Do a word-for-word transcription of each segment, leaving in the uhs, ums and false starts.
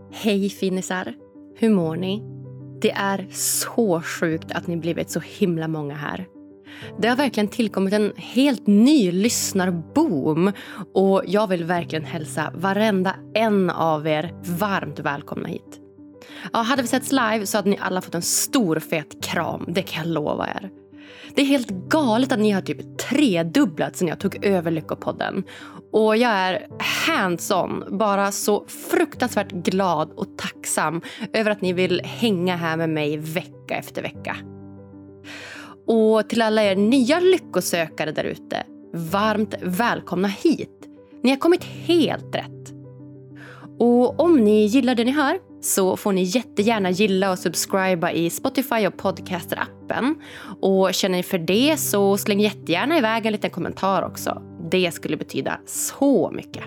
Hej finisar, hur mår ni? Det är så sjukt att ni blivit så himla många här. Det har verkligen tillkommit en helt ny lyssnarboom och jag vill verkligen hälsa varenda en av er varmt välkomna hit. Ja, hade vi setts live så hade ni alla fått en stor fet kram, det kan jag lova er. Det är helt galet att ni har typ tredubblat sedan jag tog över Lyckopodden. Och jag är hands-on, bara så fruktansvärt glad och tacksam över att ni vill hänga här med mig vecka efter vecka. Och till alla er nya lyckosökare där ute, varmt välkomna hit. Ni har kommit helt rätt. Och om ni gillar det ni hör så får ni jättegärna gilla och subscriba i Spotify och Podcaster-appen. Och känner ni för det så släng jättegärna iväg en liten kommentar också. Det skulle betyda så mycket.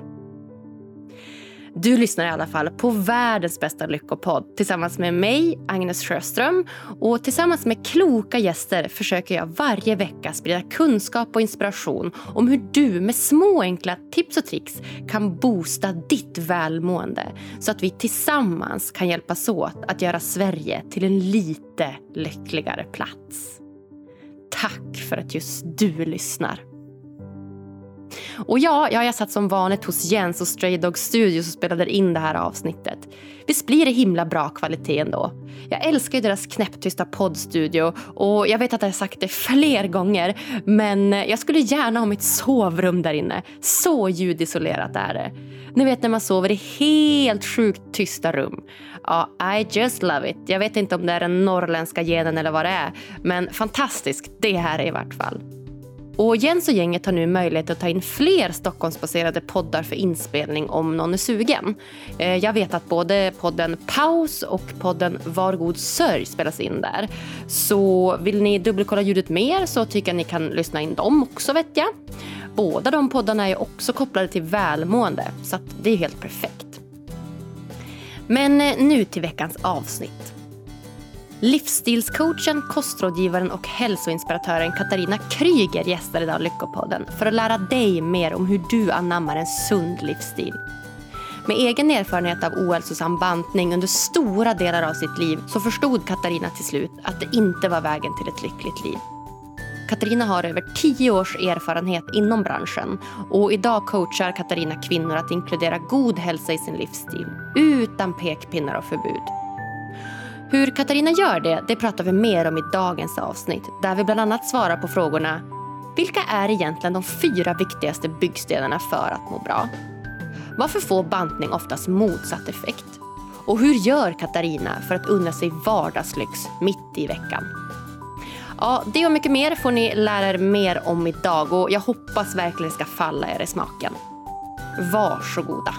Du lyssnar i alla fall på världens bästa lyckopodd tillsammans med mig, Agnes Sjöström. Och tillsammans med kloka gäster försöker jag varje vecka sprida kunskap och inspiration om hur du med små enkla tips och tricks kan boosta ditt välmående. Så att vi tillsammans kan hjälpas åt att göra Sverige till en lite lyckligare plats. Tack för att just du lyssnar. Och ja, jag har satt som vanligt hos Jens och Stray Dog Studios och spelade in det här avsnittet. Visst blir det himla bra kvalitet ändå. Jag älskar ju deras knäpptysta poddstudio och jag vet att jag har sagt det fler gånger, men jag skulle gärna ha mitt sovrum där inne. Så ljudisolerat är det. Ni vet när man sover i helt sjukt tysta rum. Ja, I just love it. Jag vet inte om det är den norrländska genen eller vad det är, men fantastiskt, det här är i vart fall. Och Jens och gänget har nu möjlighet att ta in fler Stockholmsbaserade poddar för inspelning om någon är sugen. Jag vet att både podden Paus och podden Var god sörj spelas in där. Så vill ni dubbelkolla ljudet mer så tycker jag ni kan lyssna in dem också, vet jag. Båda de poddarna är också kopplade till välmående, så att det är helt perfekt. Men nu till veckans avsnitt. Livsstilscoachen, kostrådgivaren och hälsoinspiratören Katarina Kryger gästar idag Lyckopodden för att lära dig mer om hur du anammar en sund livsstil. Med egen erfarenhet av ohälsosam bantning under stora delar av sitt liv så förstod Katarina till slut att det inte var vägen till ett lyckligt liv. Katarina har över tio års erfarenhet inom branschen och idag coachar Katarina kvinnor att inkludera god hälsa i sin livsstil utan pekpinnar och förbud. Hur Katarina gör det, det pratar vi mer om i dagens avsnitt, där vi bland annat svarar på frågorna: vilka är egentligen de fyra viktigaste byggstenarna för att må bra? Varför får bantning oftast motsatt effekt? Och hur gör Katarina för att unna sig vardagslyx mitt i veckan? Ja, det och mycket mer får ni lära er mer om idag och jag hoppas verkligen ska falla er i smaken. Varsågoda!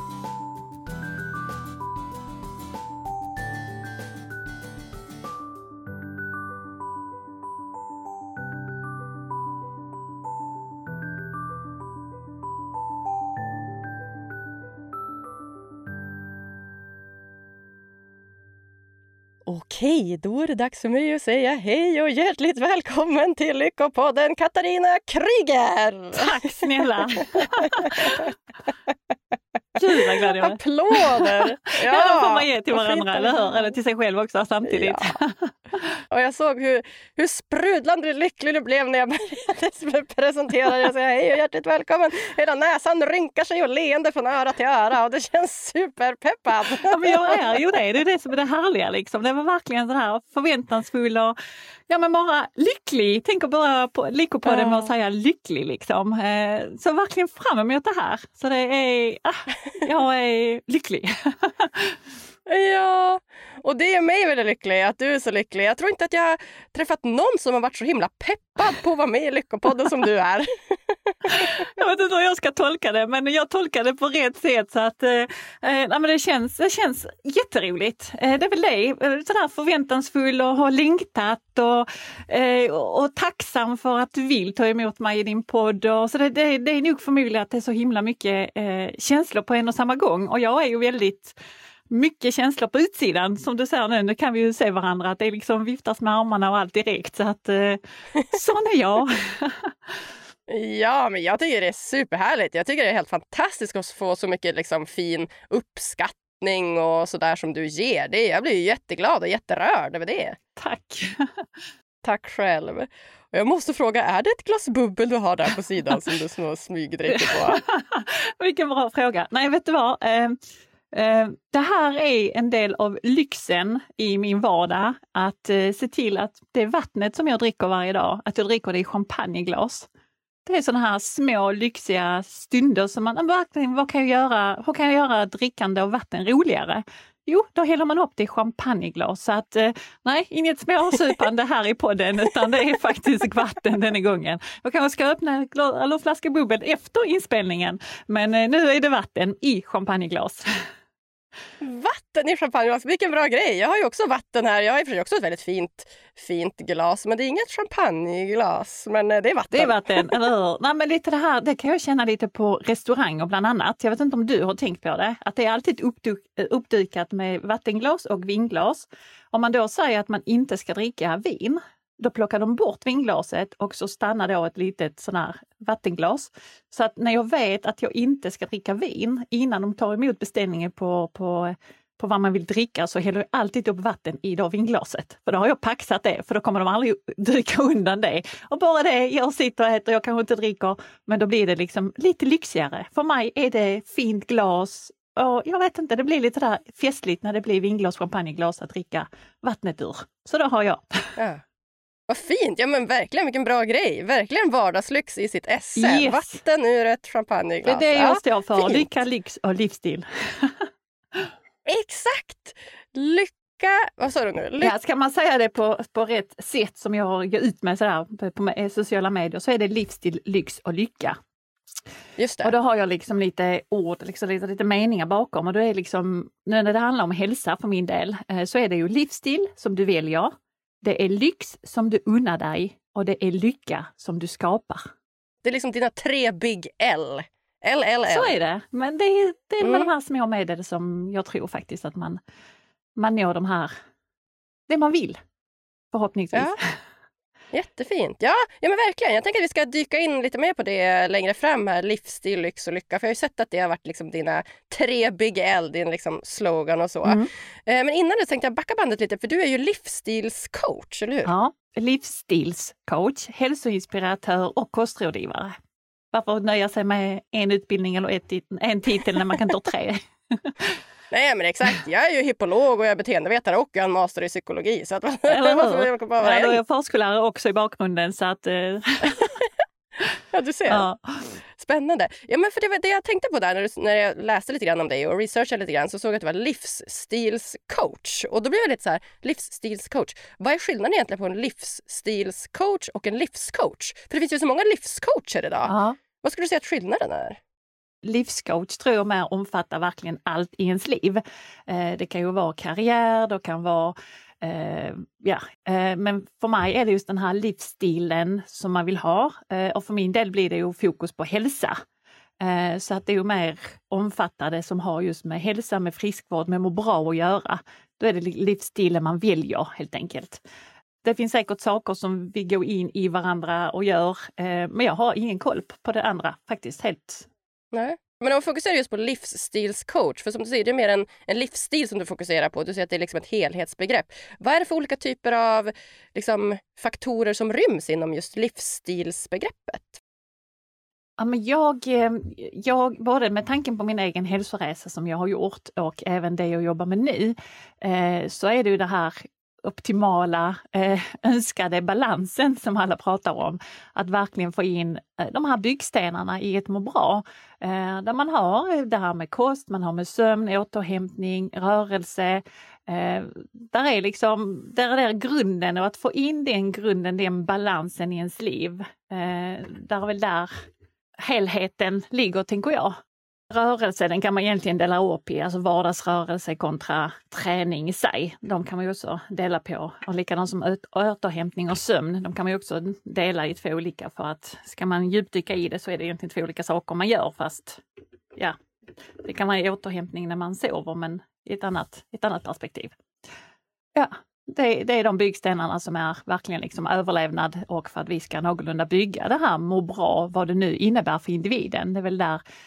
Okej, då är det dags för mig att säga hej och hjärtligt välkommen till Lyckopodden Katarina Kryger! Tack snälla! Gud vad glad jag är. Applåder! Ja, ja, får man ge till varandra, eller hur? Eller till sig själv också samtidigt. Ja. Och jag såg hur, hur sprudlande lycklig du blev när jag började presentera dig och säga hej och hjärtligt välkommen. Hela näsan rynkar sig och leende från öra till öra och det känns superpeppad. Ja, men jag är ju det. Det är det som är det härliga liksom. Det var verkligen så här förväntansfull och ja, men bara lycklig. Tänk att börja på, lycka på det med att säga lycklig liksom. Så verkligen fram emot det här. Så det är, ah, jag är lycklig. Ja, och det är mig väldigt lycklig att du är så lycklig. Jag tror inte att jag har träffat någon som har varit så himla peppad på att vara med i Lyckopodden som du är. Jag vet inte hur jag ska tolka det, men jag tolkar det på rätt sätt så att eh, nej, men det, känns, det känns jätteroligt. Eh, det är väl det, sådär förväntansfull och har längtat och, eh, och tacksam för att du vill ta emot mig i din podd. Och, så det, det, det är nog förmodligen att det är så himla mycket eh, känslor på en och samma gång och jag är ju väldigt mycket känslor på utsidan som du säger nu. Nu kan vi ju se varandra att det liksom viftas med armarna och allt direkt så att eh, sån är jag. Ja, men jag tycker det är superhärligt. Jag tycker det är helt fantastiskt att få så mycket liksom, fin uppskattning uppskattning och sådär som du ger. Det, jag blir ju jätteglad och jätterörd över det. Tack. Tack själv. Och jag måste fråga, är det ett glas bubbel du har där på sidan som du små smygdricker på? Vilken bra fråga. Nej, vet du vad? Eh, eh, det här är en del av lyxen i min vardag. Att eh, se till att det vattnet som jag dricker varje dag, att jag dricker det i champagneglas. Det är sådana här små lyxiga stunder som man verkligen, vad kan jag göra, hur kan jag göra drickande av vatten roligare? Jo, då häller man upp det i champagneglas. Så att, eh, nej, inget småsupande här i podden, utan det är faktiskt vatten den här gången. Jag kanske ska öppna glas, eller flaska bubbel efter inspelningen, men eh, nu är det vatten i champagneglas. Vatten i champagneglas, vilken bra grej. Jag har ju också vatten här. Jag har ju också ett väldigt fint, fint glas, men det är inget champagneglas, men det är vatten. Det är vatten, eller hur? Nej, men lite det här, det kan jag känna lite på restauranger bland annat. Jag vet inte om du har tänkt på det, att det är alltid uppduk- uppdykat med vattenglas och vinglas. Om man då säger att man inte ska dricka vin, då plockar de bort vinglaset och så stannar då ett litet sån här vattenglas. Så att när jag vet att jag inte ska dricka vin innan de tar emot beställningen på, på, på vad man vill dricka, så häller jag alltid upp vatten i då vinglaset. För då har jag paxat det, för då kommer de aldrig dyka undan det. Och bara det, jag sitter och äter, jag kanske inte dricker, men då blir det liksom lite lyxigare. För mig är det fint glas. Och jag vet inte, det blir lite där festligt när det blir vinglas, champagneglas att dricka vattnet ur. Så då har jag. Ja. Vad fint, ja men verkligen, vilken bra grej. Verkligen vardagslyx i sitt esse. Yes. Vatten ur ett champagneglas. Det är det jag står för, fint. lycka, lyx och livsstil. Exakt! Lycka, vad sa du nu? Lycka. Ja, ska man säga det på, på rätt sätt som jag går ut med sådär på sociala medier, så är det livsstil, lyx och lycka. Just det. Och då har jag liksom lite ord, liksom lite, lite meningar bakom, och då är liksom, när det handlar om hälsa för min del, så är det ju livsstil som du väljer. Det är lyx som du unnar dig och det är lycka som du skapar. Det är liksom dina tre big L. L, L, L. Så är det. Men det är, det är med Mm. de här små medel som jag tror faktiskt att man, man når de här, det man vill. Förhoppningsvis. Ja. Jättefint. Ja, ja, men verkligen. Jag tänker att vi ska dyka in lite mer på det längre fram här. Livsstil, lyx och lycka. För jag har ju sett att det har varit liksom dina tre big L, din liksom slogan och så. Mm. Eh, men innan det tänkte jag backa bandet lite, för du är ju livsstilscoach, eller hur? Ja, livsstilscoach, hälsoinspiratör och kostrådgivare. Varför nöja sig med en utbildning eller ett, en titel när man kan ta tre? Nej, men exakt. Jag är ju hypolog och jag är beteendevetare och jag har en master i psykologi. Så att, Eller varför hur? kan bara vara Ja, då är en? jag förskollärare också i bakgrunden, så att... Eh... Ja, du ser. ja. Spännande. Ja, men för det var det jag tänkte på där när, du, när jag läste lite grann om dig och researchade lite grann, så såg jag att du var livsstilscoach. Och då blev jag lite så här, livsstilscoach. Vad är skillnaden egentligen på en livsstilscoach och en livscoach? För det finns ju så många livscoacher idag. Ja. Vad skulle du säga att skillnaden är? Livscoach tror jag mer omfattar verkligen allt i ens liv. Eh, det kan ju vara karriär, det kan vara eh, ja, eh, men för mig är det just den här livsstilen som man vill ha, eh, och för min del blir det ju fokus på hälsa. Eh, så att det är ju mer omfattande som har just med hälsa, med friskvård, med må bra att göra. Då är det livsstilen man väljer helt enkelt. Det finns säkert saker som vi går in i varandra och gör, eh, men jag har ingen koll på det andra faktiskt helt. Nej. Men om man fokuserar just på livsstilscoach, för som du säger, det är mer en, en livsstil som du fokuserar på. Du säger att det är liksom ett helhetsbegrepp. Vad är det för olika typer av liksom, faktorer som ryms inom just livsstilsbegreppet? Ja, men jag, jag, både med tanken på min egen hälsoresa som jag har gjort och även det jag jobbar med nu, eh, så är det ju det här optimala eh, önskade balansen som alla pratar om. Att verkligen få in eh, de här byggstenarna i ett må bra. Eh, där man har det här med kost, man har med sömn, återhämtning, rörelse. Eh, där är liksom, där är det grunden, och att få in den grunden, den balansen i ens liv. Eh, där är väl där helheten ligger, tänker jag. Rörelse, den kan man egentligen dela upp i, alltså vardagsrörelse kontra träning i sig. De kan man ju också dela på. Och likadant som återhämtning och sömn, de kan man ju också dela i två olika, för att ska man djupdyka i det så är det egentligen två olika saker man gör, fast ja, det kan vara i återhämtning när man sover, men i ett annat, ett annat perspektiv. Ja, det, det är de byggstenarna som är verkligen liksom överlevnad, och för att vi ska någorlunda bygga det här må bra, vad det nu innebär för individen. Det är väl där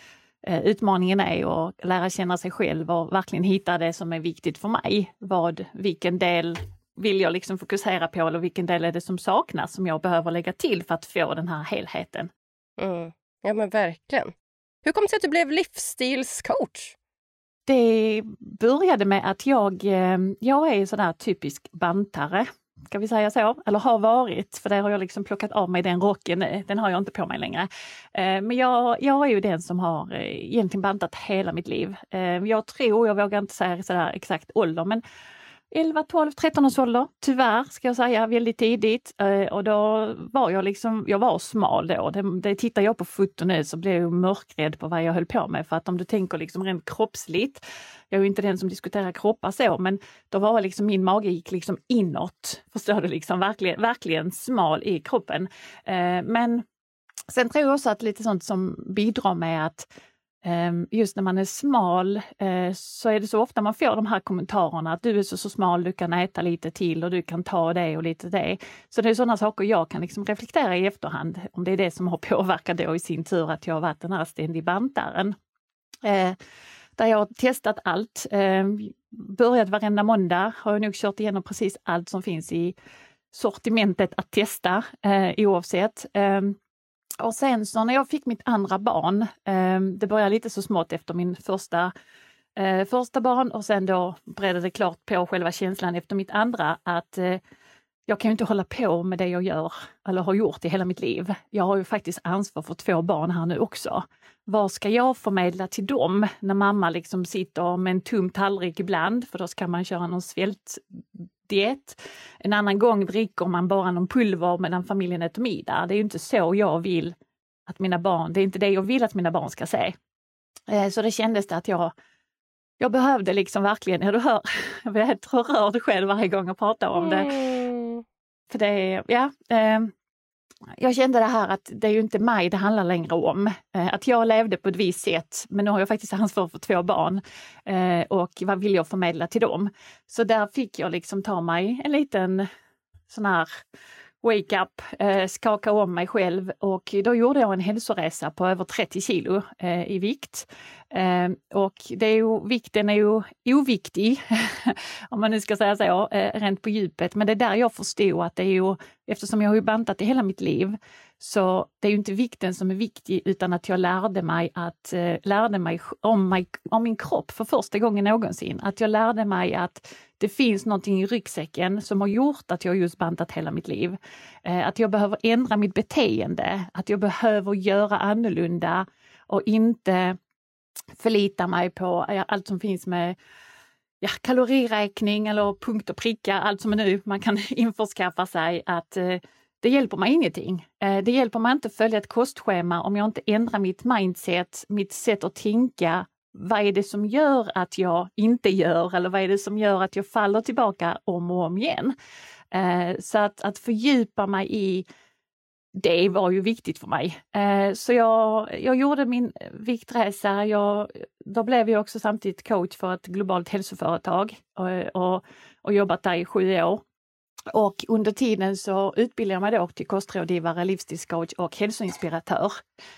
eh, utmaningen är att lära känna sig själv och verkligen hitta det som är viktigt för mig. Vad, vilken del vill jag liksom fokusera på eller vilken del är det som saknas som jag behöver lägga till för att få den här helheten. Mm. Ja men verkligen. Hur kom det sig att du blev livsstilscoach? Det började med att jag, jag är sådär typisk bantare, ska vi säga så, eller har varit, för där har jag liksom plockat av mig den rocken, den har jag inte på mig längre. Men jag, jag är ju den som har egentligen bantat hela mitt liv. Jag tror, jag vågar inte säga sådär exakt ålder, men elva, tolv, tretton års ålder, tyvärr ska jag säga, väldigt tidigt. Och då var jag liksom, jag var smal då. Det, det tittar jag på foton nu så blev jag mörkrädd på vad jag höll på med. För att om du tänker liksom rent kroppsligt, jag är ju inte den som diskuterar kroppar så, men då var liksom min mage gick liksom inåt. Förstår du, liksom verkligen, verkligen smal i kroppen. Men sen tror jag också att lite sånt som bidrar med att just när man är smal så är det så ofta man får de här kommentarerna att du är så, så smal, du kan äta lite till och du kan ta det och lite det. Så det är sådana saker jag kan liksom reflektera i efterhand om det är det som har påverkat då i sin tur att jag har varit den här ständig bantaren. Där jag har testat allt. Börjat varenda måndag har jag nog kört igenom precis allt som finns i sortimentet att testa oavsett. Och sen så när jag fick mitt andra barn, eh, det började lite så smått efter min första, eh, första barn och sen då bredde det klart på själva känslan efter mitt andra att eh, jag kan ju inte hålla på med det jag gör eller har gjort i hela mitt liv. Jag har ju faktiskt ansvar för två barn här nu också. Vad ska jag förmedla till dem när mamma liksom sitter med en tom tallrik ibland, för då ska man köra någon svältdiet. En annan gång dricker man bara någon pulver medan familjen äter middag. Det är ju inte så jag vill att mina barn, det är inte det jag vill att mina barn ska se. Så det kändes det att jag, jag behövde liksom verkligen, ja du hör, jag blir helt rörd själv varje gång jag pratar om det. Mm. För det är, ja, eh, jag kände det här att det är ju inte mig det handlar längre om. Eh, att jag levde på ett visst sätt, men nu har jag faktiskt ansvar för två barn. Eh, och vad vill jag förmedla till dem? Så där fick jag liksom ta mig en liten sån här wake up, eh, skaka om mig själv, och då gjorde jag en hälsoresa på över trettio kilo eh, i vikt. Eh, och det är ju, vikten är ju oviktig, om man nu ska säga så, eh, rent på djupet. Men det är där jag förstod att det är ju, eftersom jag har ju bantat i hela mitt liv, så det är ju inte vikten som är viktig, utan att jag lärde mig att eh, lärde mig om, mig om min kropp för första gången någonsin. Att jag lärde mig att det finns någonting i ryggsäcken som har gjort att jag just bantat hela mitt liv. Eh, att jag behöver ändra mitt beteende, att jag behöver göra annorlunda och inte förlita mig på ja, allt som finns med ja, kaloriräkning eller punkt och pricka, allt som nu man kan införskaffa sig, att eh, det hjälper mig ingenting. Eh, det hjälper mig inte att följa ett kostschema om jag inte ändrar mitt mindset, mitt sätt att tänka. Vad är det som gör att jag inte gör, eller vad är det som gör att jag faller tillbaka om och om igen? Eh, så att, att fördjupa mig i det var ju viktigt för mig. Eh, så jag, jag gjorde min viktresa. Jag, då blev jag också samtidigt coach för ett globalt hälsoföretag och, och, och jobbat där i sju år. Och under tiden så utbildade jag mig då till kostrådgivare, livsstilscoach och hälsoinspiratör.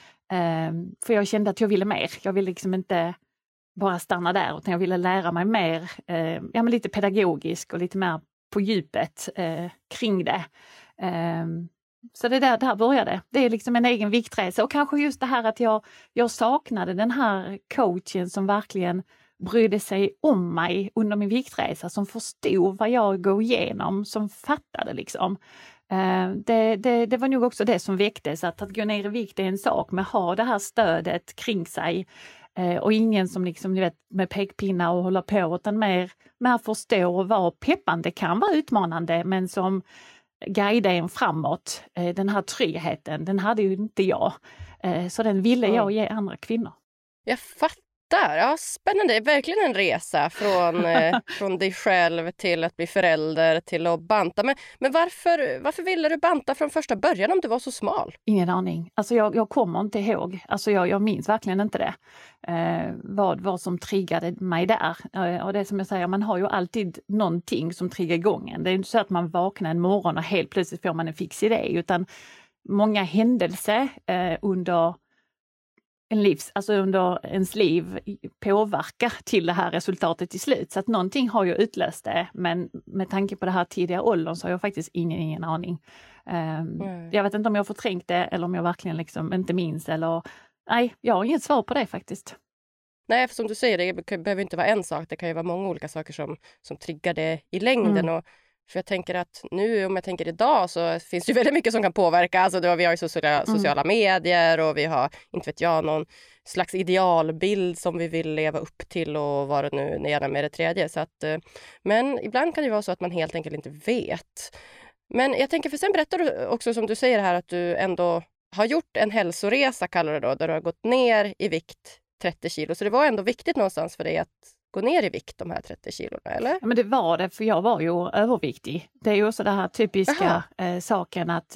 Eh, för jag kände att jag ville mer. Jag ville liksom inte bara stanna där, utan jag ville lära mig mer, eh, ja, men lite pedagogisk och lite mer på djupet eh, kring det. Eh, så det där, där började. Det är liksom en egen viktresa, och kanske just det här att jag, jag saknade den här coachen som verkligen brydde sig om mig under min viktresa, som förstod vad jag går igenom, som fattade liksom. Uh, det, det, det var nog också det som väcktes, att, att gå ner i vikt är en sak, men ha det här stödet kring sig uh, och ingen som liksom, ni vet, med pekpinnar och hålla på, utan mer, mer förstå och vara peppande. Kan vara utmanande, men som guidar en framåt. Uh, den här tryggheten, den hade ju inte jag. Uh, så den ville jag ge andra kvinnor. Jag fattar. Ja, spännande. Det är verkligen en resa från, eh, från dig själv till att bli förälder till att banta. Men, men varför, varför ville du banta från första början om du var så smal? Ingen aning. Alltså jag, jag kommer inte ihåg. Alltså jag, jag minns verkligen inte det. Eh, vad, vad som triggade mig där. Eh, och det som jag säger, man har ju alltid någonting som triggar igång en. Det är inte så att man vaknar en morgon och helt plötsligt får man en fix idé. Utan många händelser eh, under en livs, alltså under ens liv påverka till det här resultatet till slut. Så att någonting har ju utlöst det, men med tanke på det här tidiga åldern så har jag faktiskt ingen, ingen aning. Um, mm. Jag vet inte om jag har förträngt det eller om jag verkligen liksom inte minns eller nej, jag har inget svar på det faktiskt. Nej, för som du säger, det behöver inte vara en sak. Det kan ju vara många olika saker som, som triggar det i längden. Mm. Och för jag tänker att nu, om jag tänker idag, så finns det ju väldigt mycket som kan påverka. Alltså då, vi har ju sociala, sociala mm. medier och vi har, inte vet jag, någon slags idealbild som vi vill leva upp till och vara nu ner med det tredje. Så att, men ibland kan det vara så att man helt enkelt inte vet. Men jag tänker, för sen berättar du också som du säger här att du ändå har gjort en hälsoresa, kallar du det då, där du har gått ner i vikt trettio kilo. Så det var ändå viktigt någonstans för dig att gå ner i vikt, de här trettio kilorna, eller? Ja, men det var det, för jag var ju överviktig. Det är ju också det här typiska eh, saken att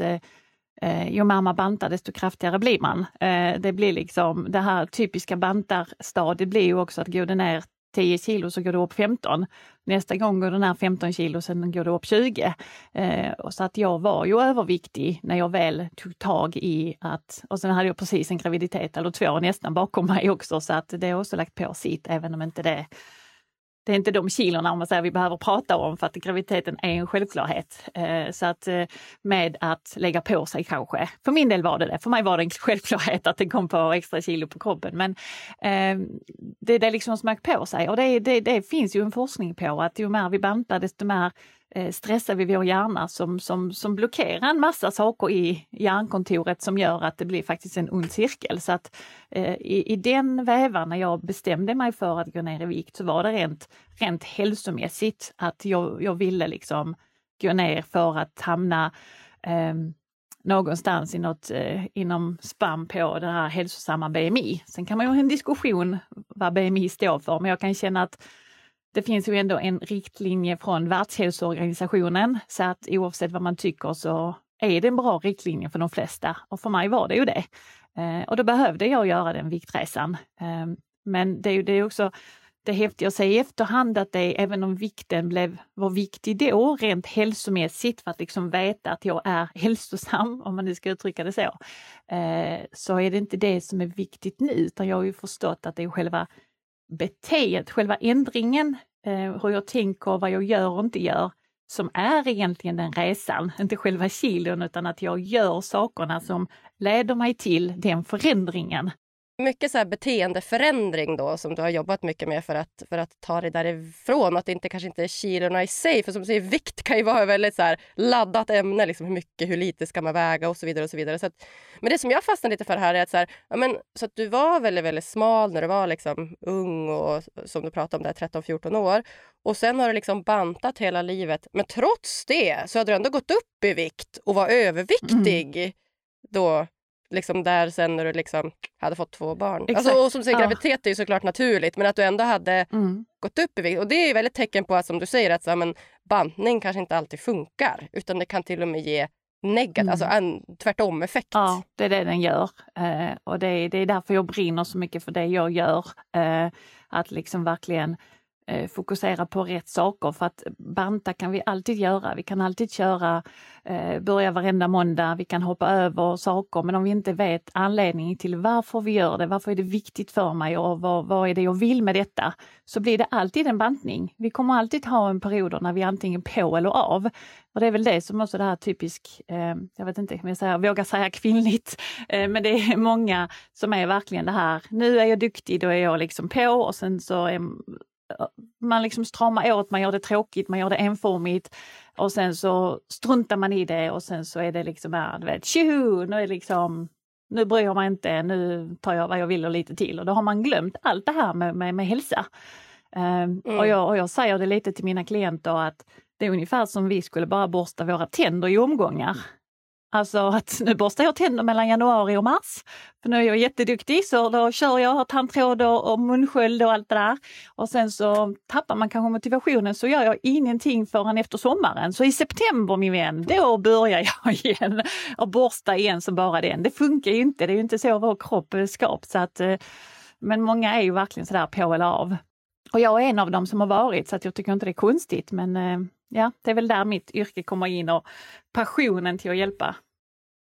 eh, ju mamma bantar desto kraftigare blir man. Eh, det blir liksom det här typiska bantarstadiet blir ju också att gå ner tio kilo så går du upp femton. Nästa gång går du ner femton kilo, sen går du upp tjugo. Eh, och så att jag var ju överviktig när jag väl tog tag i att, och sen hade jag precis en graviditet eller två nästan bakom mig också, så att det har också lagt på sitt, även om inte det Det är inte de kilorna om man säger vi behöver prata om, för att graviditeten är en självklarhet. Eh, så att eh, med att lägga på sig kanske. För min del var det det. För mig var det en självklarhet att det kom på extra kilo på kroppen. Men eh, det är det liksom som smög på sig. Och det, det, det finns ju en forskning på att ju mer vi bantar desto mer eh, stressar vi vår hjärna som, som, som blockerar en massa saker i hjärnkontoret som gör att det blir faktiskt en ond cirkel. Så att eh, i, i den vävan när jag bestämde mig för att gå ner i vikt så var det rent rent hälsomässigt att jag, jag ville liksom gå ner för att hamna eh, någonstans i något, eh, inom spann på det här hälsosamma B M I. Sen kan man ju ha en diskussion vad B M I står för, men jag kan känna att det finns ju ändå en riktlinje från Världshälsoorganisationen, så att oavsett vad man tycker så är det en bra riktlinje för de flesta, och för mig var det ju det. Eh, och då behövde jag göra den viktresan. Eh, men det är ju det är också det häftiga att säga i efterhand att det, även om vikten blev, var viktig då rent hälsomässigt för att liksom veta att jag är hälsosam, om man nu ska uttrycka det så, eh, så är det inte det som är viktigt nu, utan jag har ju förstått att det är själva beteendet, själva ändringen, eh, hur jag tänker, vad jag gör och inte gör, som är egentligen den resan, inte själva kilon, utan att jag gör sakerna som leder mig till den förändringen. Mycket så här beteendeförändring då som du har jobbat mycket med för att, för att ta det därifrån. Att det inte, kanske inte är kilorna i sig. För som du säger, vikt kan ju vara ett väldigt så här laddat ämne. Liksom hur mycket, hur lite ska man väga och så vidare. och så vidare. Så att, men det som jag fastnar lite för här är att, så här, ja, men, så att du var väldigt, väldigt smal när du var liksom ung och som du pratade om där tretton fjorton år. Och sen har du liksom bantat hela livet. Men trots det så hade du ändå gått upp i vikt och var överviktig mm. då. Liksom där sen när du liksom hade fått två barn. Alltså, och som säger, ja. Graviditet är ju såklart naturligt, men att du ändå hade mm. gått upp i vikt. Och det är ju väldigt tecken på att, som du säger, att så, men, bantning kanske inte alltid funkar. Utan det kan till och med ge negativt, mm. alltså en tvärtom-effekt. Ja, det är det den gör. Eh, och det är, det är därför jag brinner så mycket för det jag gör. Eh, att liksom verkligen fokusera på rätt saker, för att banta kan vi alltid göra. Vi kan alltid köra, eh, börja varenda måndag, vi kan hoppa över saker, men om vi inte vet anledningen till varför vi gör det, varför är det viktigt för mig och vad, vad är det jag vill med detta, så blir det alltid en bantning. Vi kommer alltid ha en period när vi är antingen på eller av. Och det är väl det som också det här typisk, eh, jag vet inte om jag säger, vågar säga kvinnligt, eh, men det är många som är verkligen det här, nu är jag duktig, då är jag liksom på, och sen så är man liksom stramar åt, man gör det tråkigt, man gör det enformigt och sen så struntar man i det och sen så är det liksom här, du vet, tjoho, nu är liksom, nu bryr jag mig inte, nu tar jag vad jag vill och lite till, och då har man glömt allt det här med, med, med hälsa. Um, mm. och, jag, och jag säger det lite till mina klienter att det är ungefär som vi skulle bara borsta våra tänder i omgångar. Alltså att nu borstar jag tänder mellan januari och mars. För nu är jag jätteduktig, så då kör jag tandtråd och, och munsköld och allt det där. Och sen så tappar man kanske motivationen, så gör jag ingenting förrän efter sommaren. Så i september, min vän, då börjar jag igen och borsta igen som bara den. Det funkar ju inte, det är ju inte så vår kropp är skapt. Så att, men många är ju verkligen sådär på eller av. Och jag är en av dem som har varit, så att jag tycker inte det är konstigt, men ja, det är väl där mitt yrke kommer in och passionen till att hjälpa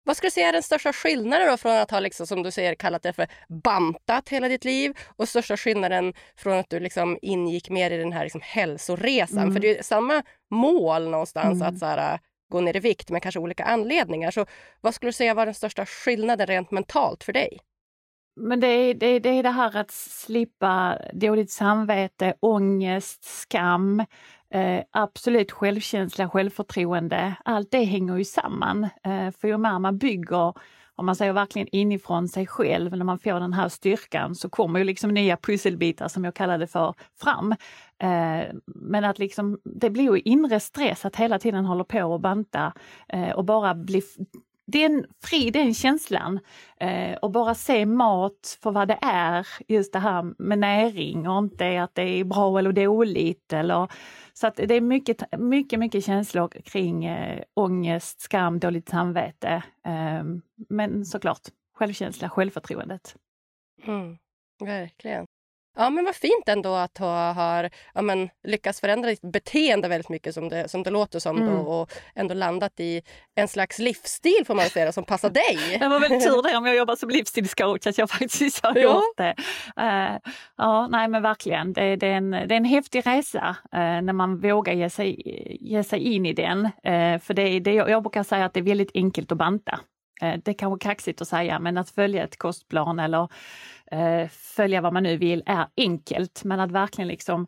Vad skulle du säga är den största skillnaden då från att ha, liksom, som du säger, kallat det för bantat hela ditt liv, och största skillnaden från att du liksom ingick mer i den här liksom hälsoresan? Mm. För det är ju samma mål någonstans, Mm. att så här, gå ner i vikt, men kanske olika anledningar. Så vad skulle du säga var den största skillnaden rent mentalt för dig? Men det är, det, är, det är det här att slippa dåligt samvete, ångest, skam, eh, absolut självkänsla, självförtroende. Allt det hänger ju samman. Eh, för ju mer man bygger, om man säger verkligen inifrån sig själv, när man får den här styrkan, så kommer ju liksom nya pusselbitar, som jag kallar det för, fram. Eh, men att liksom, det blir ju inre stress att hela tiden hålla på och banta eh, och bara bli den fri, den känslan, eh, och bara se mat för vad det är, just det här med näring, och inte att det är bra eller dåligt. Eller, så att det är mycket, mycket, mycket känslor kring eh, ångest, skam, dåligt samvete. Eh, men såklart självkänsla, självförtroendet. Mm, verkligen. Ja, men vad fint ändå att ha har, ja, men, lyckats förändra ditt beteende väldigt mycket, som det, som det låter som, Mm. då, och ändå landat i en slags livsstil, får man säga, som passar dig. Det var väl tur det om jag jobbar som livsstilscoach, att jag faktiskt har Ja. gjort det. Uh, ja, nej men verkligen. Det, det, är en, det är en häftig resa uh, när man vågar ge sig, ge sig in i den. Uh, för det, det, jag brukar säga att det är väldigt enkelt att banta. Uh, det kan vara kaxigt att säga, men att följa ett kostplan eller uh, följa vad man nu vill är enkelt. Men att verkligen liksom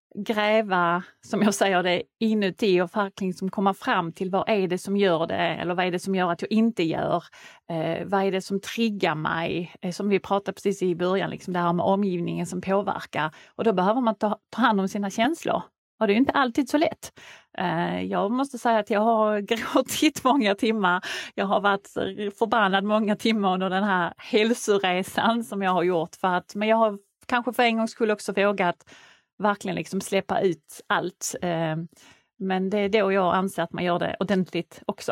gräva, som jag säger det, inuti och verkligen liksom komma fram till vad är det som gör det, eller vad är det som gör att jag inte gör, eh, vad är det som triggar mig, eh, som vi pratade precis i början, liksom det här med omgivningen som påverkar, och då behöver man ta, ta hand om sina känslor. Och det är inte alltid så lätt. Eh, jag måste säga att jag har gråtit många timmar. Jag har varit förbannad många timmar under den här hälsoresan som jag har gjort, för att, men jag har kanske för en gångs skull också vågat verkligen liksom släppa ut allt. Eh, men det är då jag anser att man gör det ordentligt också.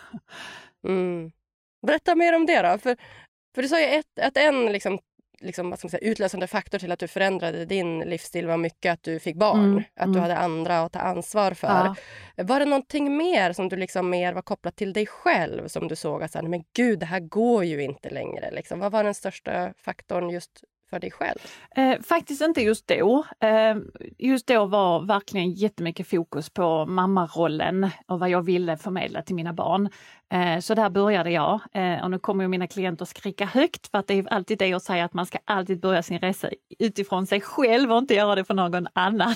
Mm. Berätta mer om det då. För, för du sa ju ett, att en liksom, liksom, vad ska man säga, utlösande faktor till att du förändrade din livsstil var mycket att du fick barn. Mm, Att mm. du hade andra att ta ansvar för. Ja. Var det någonting mer som du liksom mer var kopplat till dig själv, som du såg att så här, men gud, det här går ju inte längre. Liksom. Vad var den största faktorn just för dig själv? Eh, faktiskt inte just då. Eh, just då var verkligen jättemycket fokus på mammarollen och vad jag ville förmedla till mina barn. Eh, så där började jag. Eh, och nu kommer ju mina klienter skrika högt, för att det är alltid det jag säger, att man ska alltid börja sin resa utifrån sig själv och inte göra det för någon annan.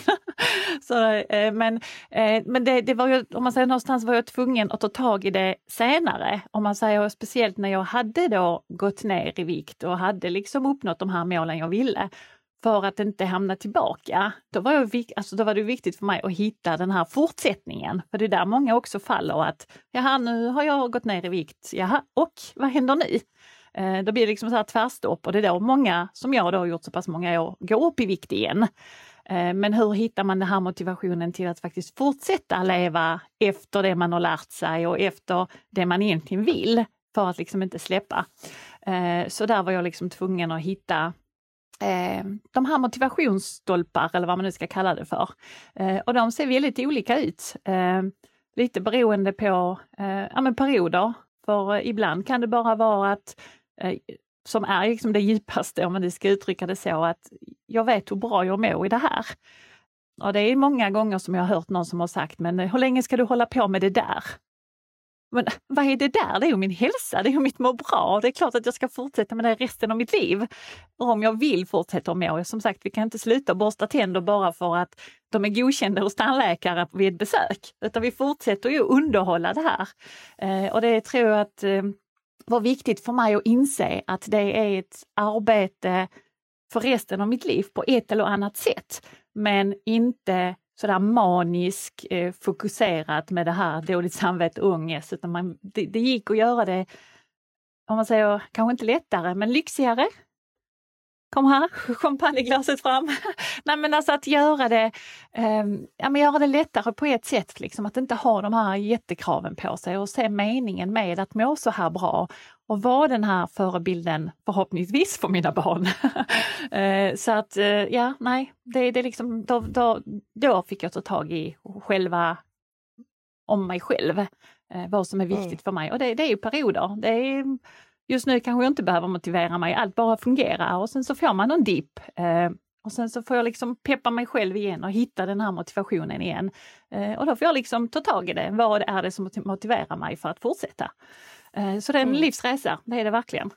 så, eh, men eh, men det, det var ju, om man säger, någonstans var jag tvungen att ta tag i det senare. Om man säger, speciellt när jag hade då gått ner i vikt och hade liksom uppnått de här målen jag ville, för att inte hamna tillbaka. Då var, jag, alltså då var det viktigt för mig att hitta den här fortsättningen. För det är där många också faller, att jaha, nu har jag gått ner i vikt. Jaha, och vad händer nu? Eh, då blir det liksom så här tvärstopp, och det är då många, som jag då har gjort så pass många år, går upp i vikt igen. Eh, men hur hittar man den här motivationen till att faktiskt fortsätta leva efter det man har lärt sig och efter det man egentligen vill, för att liksom inte släppa. Eh, så där var jag liksom tvungen att hitta Eh, de här motivationsstolpar, eller vad man nu ska kalla det för. Eh, och de ser väldigt olika ut. Eh, lite beroende på eh, ja, men perioder. För eh, ibland kan det bara vara att, eh, som är liksom det djupaste, om man nu ska uttrycka det så, att jag vet hur bra jag mår i det här. Och det är många gånger som jag har hört någon som har sagt, men hur länge ska du hålla på med det där? Men vad är det där? Det är ju min hälsa, det är ju mitt må bra. Det är klart att jag ska fortsätta med det resten av mitt liv. Och om jag vill fortsätta må, som sagt, vi kan inte sluta borsta tänder bara för att de är godkända hos tandläkare vid ett besök. Utan vi fortsätter ju underhålla det här. Eh, och det tror jag att eh, var viktigt för mig att inse, att det är ett arbete för resten av mitt liv på ett eller annat sätt. Men inte sådär manisk eh, fokuserat med det här dåligt samvete och ångest, utan man, det, det gick att göra det, om man säger, kanske inte lättare, men lyxigare. Kom här, champagneglaset fram. Nej, men alltså att göra det, eh, ja, men göra det lättare på ett sätt, liksom, att inte ha de här jättekraven på sig och se meningen med att må så här bra och vara den här förebilden förhoppningsvis för mina barn. eh, så att, eh, ja, nej, det, det liksom, då, då, då fick jag ta tag i själva, om mig själv. eh, vad som är viktigt Mm. för mig. Och det, det är ju perioder. Det är, just nu kanske jag inte behöver motivera mig, allt bara fungerar och sen så får man en dipp. Eh, och sen så får jag liksom peppa mig själv igen och hitta den här motivationen igen. Eh, och då får jag liksom ta tag i det. Vad är det som motiverar mig för att fortsätta? Eh, så det är en Mm. livsresa, det är det verkligen.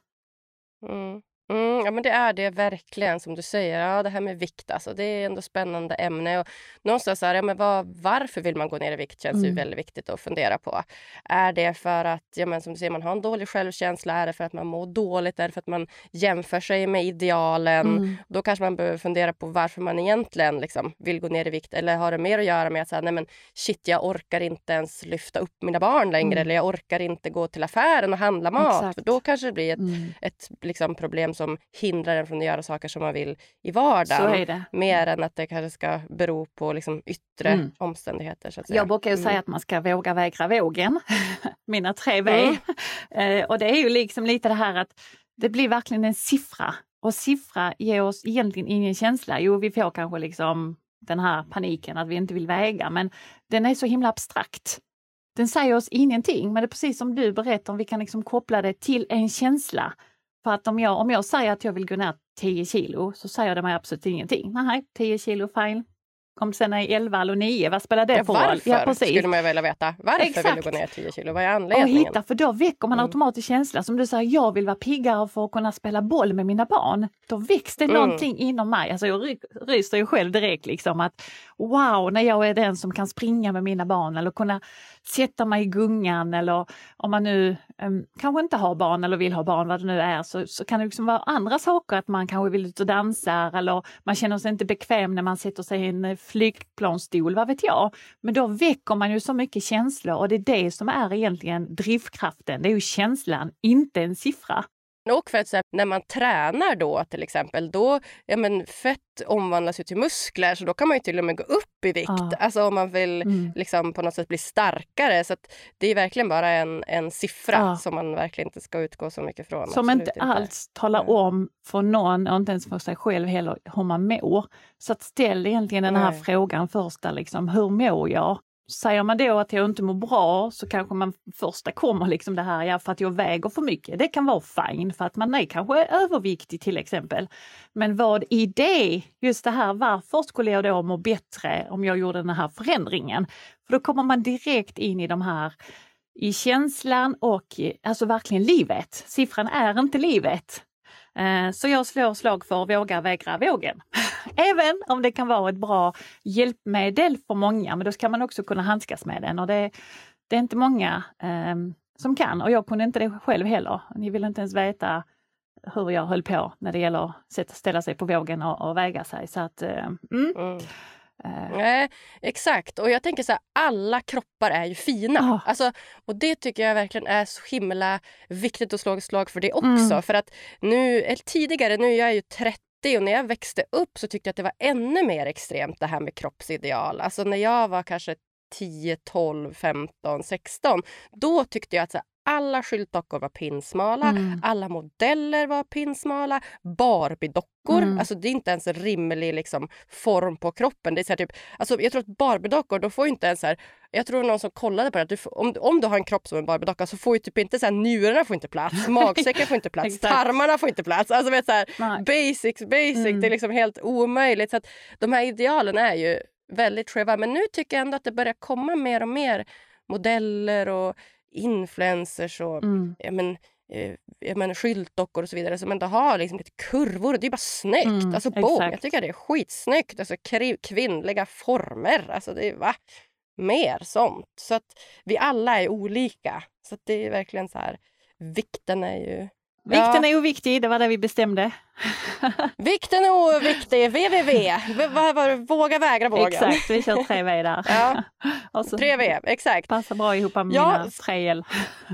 Mm. Mm, ja, men det är det verkligen som du säger. Ja, det här med vikt, alltså, det är ändå spännande ämne. Och någonstans så här, ja, men vad, varför vill man gå ner i vikt känns Mm. ju väldigt viktigt att fundera på. Är det för att, ja, men som du säger, man har en dålig självkänsla? Är det för att man mår dåligt? Är det för att man jämför sig med idealen? Mm. Då kanske man behöver fundera på varför man egentligen liksom vill gå ner i vikt. Eller har det mer att göra med att säga, nej men shit, jag orkar inte ens lyfta upp mina barn längre. Mm. Eller jag orkar inte gå till affären och handla mat. Exakt. För då kanske det blir ett, Mm. ett liksom, problem som hindrar en från att göra saker som man vill i vardagen. Så är det. Mer än att det kanske ska bero på liksom, yttre Mm. omständigheter. Så att säga. Jag brukar ju säga att man ska våga vägra vågen. Mina tre V. Mm. Eh, och det är ju liksom lite det här att det blir verkligen en siffra. Och siffra ger oss egentligen ingen känsla. Jo, vi får kanske liksom den här paniken att vi inte vill väga. Men den är så himla abstrakt. Den säger oss ingenting. Men det är precis som du berättar, om vi kan liksom koppla det till en känsla. För att om jag, om jag säger att jag vill gå ner tio kilo så säger det mig absolut ingenting. Nej, tio kilo fine. Om sen är elva eller nio, vad spelar det Ja, för roll? varför Ja, precis. skulle man ju vilja veta. Varför Exakt. vill du gå ner tio kilo? Vad är Och anledningen? hitta, för då väcker man Mm. automatiskt känsla. Som du säger, jag vill vara piggare för att kunna spela boll med mina barn. Då väcks det Mm. någonting inom mig. Alltså jag ry- ryser ju själv direkt liksom att wow, när jag är den som kan springa med mina barn eller kunna sätta mig i gungan, eller om man nu um, kanske inte har barn eller vill ha barn, vad det nu är, så, så kan det liksom vara andra saker, att man kanske vill ut och dansa eller man känner sig inte bekväm när man sätter sig i en flygplansstol, vad vet jag. Men då väcker man ju så mycket känslor och det är det som är egentligen drivkraften. Det är ju känslan, inte en siffra. Och för att så här, när man tränar då till exempel, då, ja men fett omvandlas ju till muskler, så då kan man ju till och med gå upp i vikt. Ja. Alltså om man vill Mm. liksom på något sätt bli starkare. Så att det är verkligen bara en, en siffra Ja. som man verkligen inte ska utgå så mycket från. Som Absolut inte alls talar om för någon och inte ens för sig själv heller hur man mår. Så att ställ egentligen den här Nej. frågan första, liksom, hur mår jag? Säger man då att jag inte mår bra så kanske man första kommer liksom det här, ja, för att jag väger för mycket. Det kan vara fine för att man är kanske överviktig till exempel. Men vad i det, just det här, varför skulle jag då må bättre om jag gjorde den här förändringen? För då kommer man direkt in i de här, i känslan och alltså verkligen livet. Siffran är inte livet. Eh, Så jag slår slag för att våga vägra vågen. Även om det kan vara ett bra hjälpmedel för många, men då ska man också kunna handskas med den. Och det, det är inte många eh, som kan, och jag kunde inte det själv heller. Ni vill inte ens veta hur jag höll på när det gäller att ställa sig på vågen och, och väga sig. Så att, eh, mm, Mm. eh, Nej, exakt. Och jag tänker så här, alla kroppar är ju fina. Ja. Alltså, och det tycker jag verkligen är så himla viktigt att slå ett slag för det också. Mm. För att nu, eller tidigare, nu är jag ju trettio, och när jag växte upp så tyckte jag att det var ännu mer extremt det här med kroppsideal. Alltså när jag var kanske tio, tolv, femton, sexton, då tyckte jag att så här, alla skyltdockor var pinsmala, Mm. alla modeller var pinsmala, Barbie-dockor, Mm. alltså det är inte ens en rimlig liksom, form på kroppen. Det är så här, typ, alltså, jag tror att Barbie-dockor, då får ju inte ens så här, jag tror någon som kollade på det, att du får, om, om du har en kropp som en Barbie-docka så får ju typ inte så här, njurarna får inte plats, magsäcken får inte plats, Exakt. tarmarna får inte plats. Alltså vet så här, Nej. basics, basic, Mm. det är liksom helt omöjligt. Så att de här idealen är ju väldigt skeva, men nu tycker jag ändå att det börjar komma mer och mer modeller och influencers och mm. ja, men, eh, jag menar, skyltdockor och så vidare som ändå har liksom lite kurvor. Det är bara snyggt. Mm, alltså boom, exakt. jag tycker det är skitsnyggt. Alltså kri- kvinnliga former. Alltså det är va? Mer sånt. Så att vi alla är olika. Så att det är verkligen så här, vikten är ju... Vikten Ja. är oviktig, det var det vi bestämde. Vikten är oviktig. www. V- vad var det? Våga vägra vågen. Exakt, vi kör tre V där. Ja, Och så tre V, exakt. passar bra ihop med Ja. mina tre L.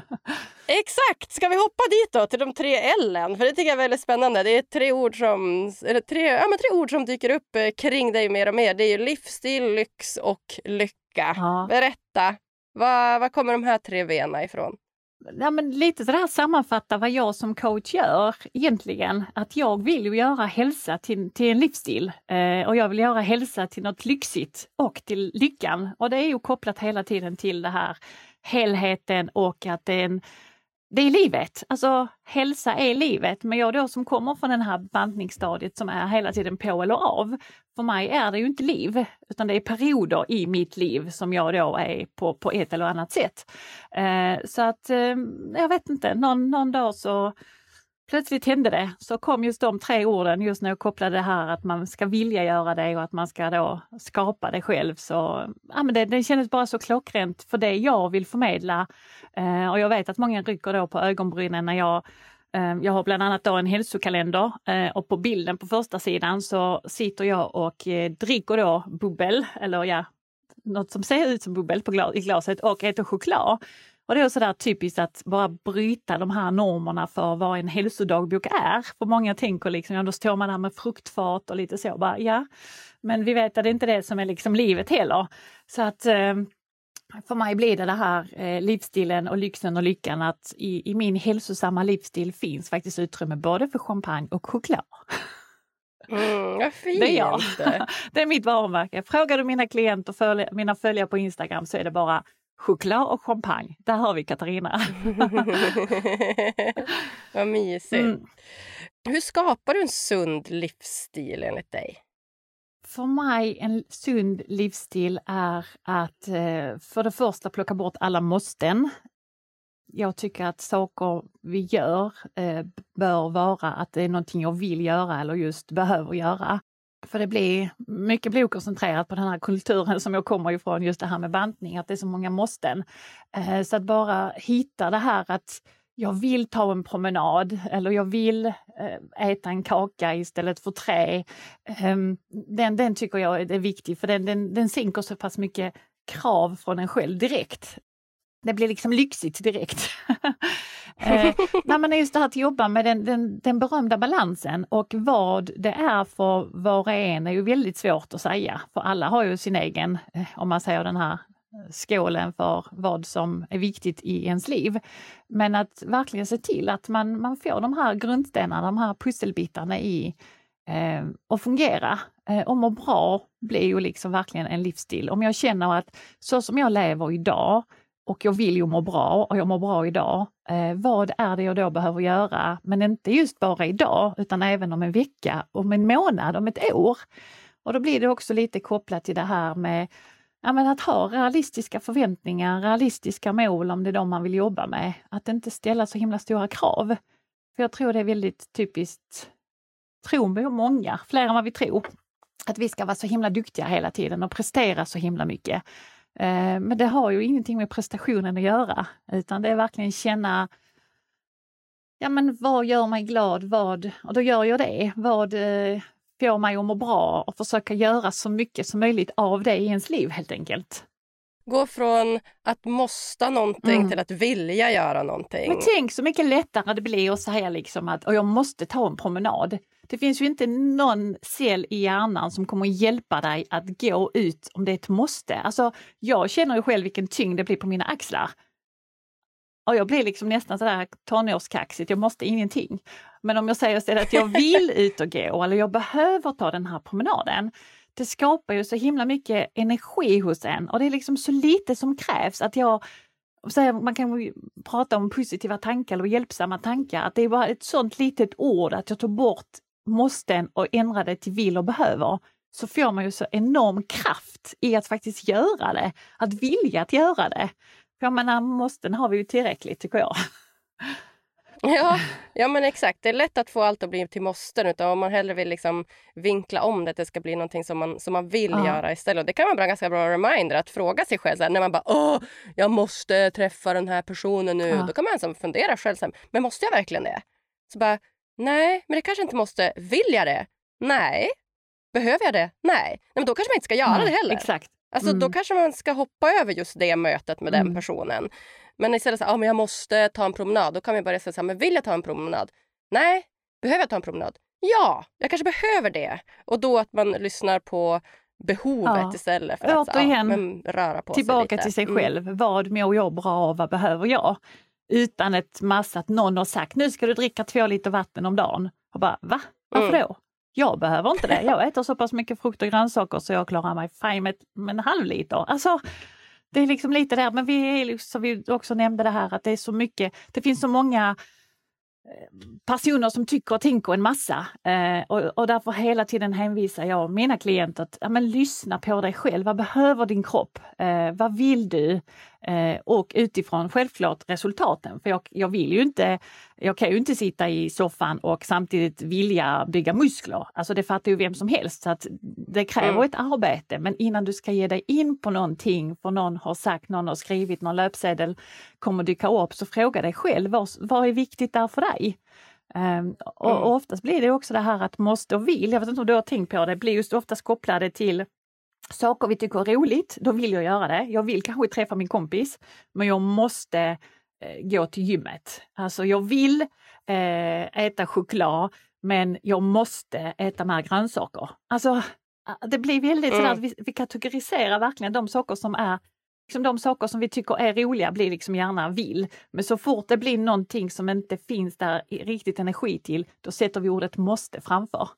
Exakt! Ska vi hoppa dit då till de tre L:en? För det tycker jag är väldigt spännande. Det är tre ord som, eller tre, ja, men tre ord som dyker upp eh, kring dig mer och mer. Det är ju livsstil, lyx och lycka. Ja. Berätta, var, var kommer de här tre V:na ifrån? Ja, men lite sådär sammanfatta vad jag som coach gör egentligen. Att jag vill ju göra hälsa till, till en livsstil eh, och jag vill göra hälsa till något lyxigt och till lyckan. Och det är ju kopplat hela tiden till det här helheten och att det är, en, det är livet. Alltså hälsa är livet. Men jag då som kommer från den här bantningsstadiet som är hela tiden på eller av. För mig är det ju inte liv utan det är perioder i mitt liv som jag då är på, på ett eller annat sätt. Eh, så att eh, jag vet inte, någon, någon dag så plötsligt hände det. Så kom just de tre orden just när jag kopplade det här att man ska vilja göra det och att man ska då skapa det själv. Så ja, men det, det kändes bara så klockrent för det jag vill förmedla. Eh, och jag vet att många rycker då på ögonbrynen när jag eh, jag har bland annat då en hälsokalender eh, och på bilden på första sidan så sitter jag och eh, dricker då bubbel eller ja, något som ser ut som bubbel på glas, i glaset och äter choklad. Och det är så där typiskt att bara bryta de här normerna för vad en hälsodagbok är. För många tänker liksom, ja då står man där med fruktfat och lite så. Bara, ja, men vi vet att det inte är det som är liksom livet heller. Så att eh, för mig blir det det här eh, livsstilen och lyxen och lyckan att i, i min hälsosamma livsstil finns faktiskt utrymme både för champagne och choklad. Mm, vad fint. Det är jag. Det är mitt varumärke. Frågar du mina klienter och följ, mina följare på Instagram så är det bara choklad och champagne. Där har vi Katarina. Vad mysigt. Mm. Hur skapar du en sund livsstil enligt dig? För mig en sund livsstil är att eh, för det första plocka bort alla måsten. Jag tycker att saker vi gör eh, bör vara att det är någonting jag vill göra eller just behöver göra. För det blir mycket blir koncentrerat på den här kulturen som jag kommer ifrån, just det här med bantning, att det är så många måsten. Eh, så att bara hitta det här att jag vill ta en promenad eller jag vill eh, äta en kaka istället för tre. Eh, den, den tycker jag är viktig för den, den, den sänker så pass mycket krav från en själv direkt. Det blir liksom lyxigt direkt. eh, när man är just det här att jobba med den, den, den berömda balansen och vad det är för var och en är ju väldigt svårt att säga. För alla har ju sin egen, eh, om man säger den här skålen för vad som är viktigt i ens liv. Men att verkligen se till att man, man får de här grundstenarna, de här pusselbitarna i eh, och fungera. Eh, och må bra blir ju liksom verkligen en livsstil. Om jag känner att så som jag lever idag och jag vill ju må bra och jag mår bra idag. Eh, vad är det jag då behöver göra? Men inte just bara idag utan även om en vecka, om en månad, om ett år. Och då blir det också lite kopplat till det här med ja, men att ha realistiska förväntningar, realistiska mål om det är de man vill jobba med. Att inte ställa så himla stora krav. För jag tror det är väldigt typiskt, tror vi många, fler än vad vi tror. Att vi ska vara så himla duktiga hela tiden och prestera så himla mycket. Men det har ju ingenting med prestationen att göra, utan det är verkligen känna ja men vad gör mig glad, vad, och då gör jag det, vad eh, får mig att må bra och försöka göra så mycket som möjligt av det i ens liv helt enkelt. Gå från att måste någonting mm. till att vilja göra någonting. Men tänk så mycket lättare det blir att säga liksom att och jag måste ta en promenad. Det finns ju inte någon cell i hjärnan som kommer att hjälpa dig att gå ut om det är ett måste. Alltså jag känner ju själv vilken tyngd det blir på mina axlar. Och jag blir liksom nästan sådär tonårskaxigt, jag måste ingenting. Men om jag säger att jag vill ut och gå eller jag behöver ta den här promenaden. Det skapar ju så himla mycket energi hos en och det är liksom så lite som krävs att jag, man kan ju prata om positiva tankar och hjälpsamma tankar, att det är bara ett sånt litet ord att jag tar bort måsten och ändrar det till vill och behöver, så får man ju så enorm kraft i att faktiskt göra det, att vilja att göra det. För jag menar, måsten har vi ju tillräckligt tycker jag. Ja, ja men exakt. Det är lätt att få allt att bli till måsten, utan om man hellre vill liksom vinkla om det, att det ska bli någonting som man, som man vill ja. göra istället. Och det kan vara en ganska bra reminder att fråga sig själv så här, när man bara åh, jag måste träffa den här personen nu. Ja. Då kan man alltså fundera själv så här, men måste jag verkligen det? Så bara, nej, men det kanske inte måste. Vill jag det? Nej. Behöver jag det? Nej. Nej men då kanske man inte ska göra nej, det heller. Exakt. Alltså mm. då kanske man ska hoppa över just det mötet med mm. den personen. Men istället så här, ah, men jag måste ta en promenad. Då kan vi börja säga så här, men vill jag ta en promenad? Nej. Behöver jag ta en promenad? Ja, jag kanske behöver det. Och då att man lyssnar på behovet ja. istället för att återigen, ja, men röra på tillbaka sig lite. till sig själv. Mm. Vad mår jag bra av? Vad behöver jag? Utan ett massa att någon har sagt, nu ska du dricka två liter vatten om dagen. Och bara, va? Varför mm. då? Jag behöver inte det. Jag äter så pass mycket frukt och grönsaker så jag klarar mig fine med, med en halv liter. Alltså, det är liksom lite där, men vi är liksom, som vi också nämnde det här, att det är så mycket, det finns så många personer som tycker och tänker en massa eh, och, och därför hela tiden hänvisar jag och mina klienter att ja, men lyssna på dig själv. Vad behöver din kropp? Eh, vad vill du? Eh, och utifrån självklart resultaten. För jag, jag vill ju inte, jag kan ju inte sitta i soffan och samtidigt vilja bygga muskler. Alltså det fattar ju vem som helst. Så att det kräver mm. ett arbete. Men innan du ska ge dig in på någonting, för någon har sagt, någon har skrivit, någon löpsedel kommer dyka upp, så fråga dig själv vad, vad är viktigt där för dig? Um, och, mm. och oftast blir det också det här att måste och vill, jag vet inte om du har tänkt på det, blir just oftast kopplade till saker vi tycker är roligt, då vill jag göra det. Jag vill kanske träffa min kompis, men jag måste eh, gå till gymmet. Alltså jag vill eh, äta choklad, men jag måste äta mer grönsaker. Alltså det blir väldigt mm. sådär att vi, vi kategoriserar verkligen de saker som är liksom de saker som vi tycker är roliga blir liksom gärna vill. Men så fort det blir någonting som inte finns där riktigt energi till, då sätter vi ordet måste framför.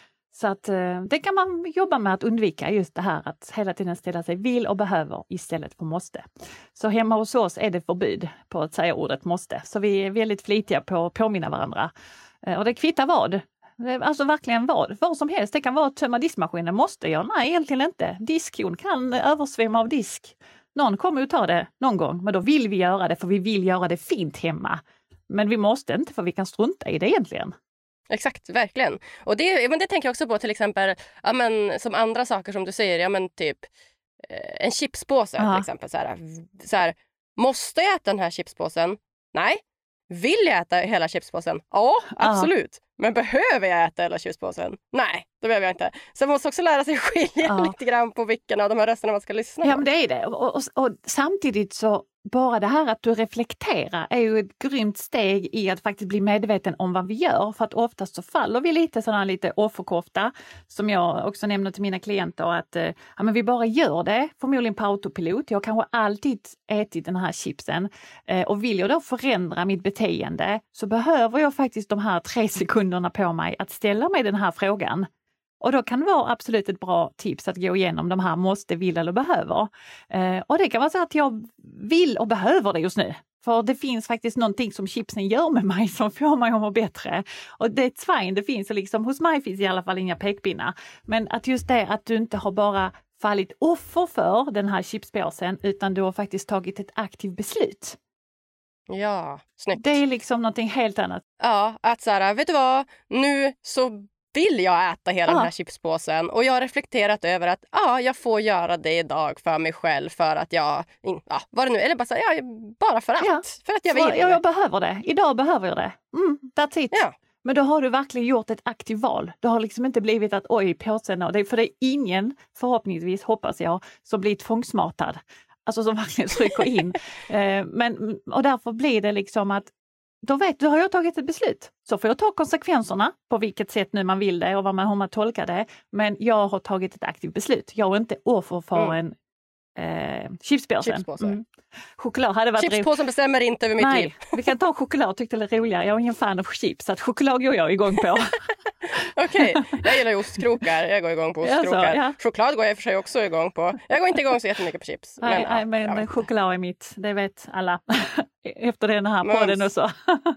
Så att eh, det kan man jobba med att undvika, just det här att hela tiden ställa sig vill och behöver istället för måste. Så hemma hos oss är det förbud på att säga ordet måste. Så vi är väldigt flitiga på att påminna varandra. Eh, och det kvittar vad. Alltså verkligen vad. Vad som helst. Det kan vara att tömma diskmaskinen. Måste jag? Nej, egentligen inte. Diskhon kan översvämma av disk. Någon kommer att ta det någon gång, men då vill vi göra det för vi vill göra det fint hemma. Men vi måste inte, för vi kan strunta i det egentligen. Exakt, verkligen. Och det, men det tänker jag också på till exempel, ja, men, som andra saker som du säger, ja, men typ eh, en chipspåse Aha. till exempel. Så här, så här, måste jag äta den här chipspåsen? Nej. Vill jag äta hela chipspåsen? Ja, absolut. Aha. Men behöver jag äta hela chipspåsen? Nej, det behöver jag inte. Så man måste också lära sig skilja ja. lite grann på vilken av de här rösterna man ska lyssna på. Ja, men det är det. Och, och, och samtidigt så, bara det här att du reflekterar är ju ett grymt steg i att faktiskt bli medveten om vad vi gör. För att oftast så faller vi lite sådana lite offerkofta, som jag också nämner till mina klienter, att ja, men vi bara gör det, förmodligen på autopilot. Jag har kanske alltid ätit den här chipsen och vill jag då förändra mitt beteende, så behöver jag faktiskt de här tre sekunderna på mig att ställa mig den här frågan. Och då kan det vara absolut ett bra tips att gå igenom de här måste, vill eller behöver. Eh, och det kan vara så att jag vill och behöver det just nu. För det finns faktiskt någonting som chipsen gör med mig som får mig att må bättre. Och det är ett fine, det finns liksom, hos mig finns i alla fall inga pekpinnar. Men att just det att du inte har bara fallit offer för den här chipspåsen, utan du har faktiskt tagit ett aktivt beslut. Ja, snyggt. Det är liksom någonting helt annat. Ja, att så här, vet du vad, nu så vill jag äta hela ah. den här chipspåsen. Och jag har reflekterat över att ja, jag får göra det idag för mig själv. För att jag, ja, vad det nu, eller bara, så här, ja, bara för att. Ja. För att jag vill. Jag, jag behöver det. Idag behöver jag det. Mm, that's it. Ja. Men då har du verkligen gjort ett aktivt val. Det har liksom inte blivit att oj, påsen, och det, för det är ingen, förhoppningsvis hoppas jag, som blir tvångsmatad. Alltså som verkligen trycker in. eh, men, och därför blir det liksom att då vet du, har jag tagit ett beslut. Så får jag ta konsekvenserna på vilket sätt nu man vill det och vad man, hur man tolkar det. Men jag har tagit ett aktivt beslut. Jag är inte offer för mm. en eh, chipspåsen. Chipspåse. Mm. Choklad hade varit Chipspåsen bestämmer inte över mitt Nej, liv. Vi kan ta choklad, tyckte det är roligare. Jag är ingen fan av chips, så att choklad går jag igång på. Okej, okay. Jag gillar ostkrokar. Jag går igång på ostkrokar. Ja, så, ja. Choklad går jag i och för sig också igång på. Jag går inte igång så jättemycket på chips. Nej, men, nej, men, men choklad är mitt. Det vet alla. Efter den här Mums. podden och så.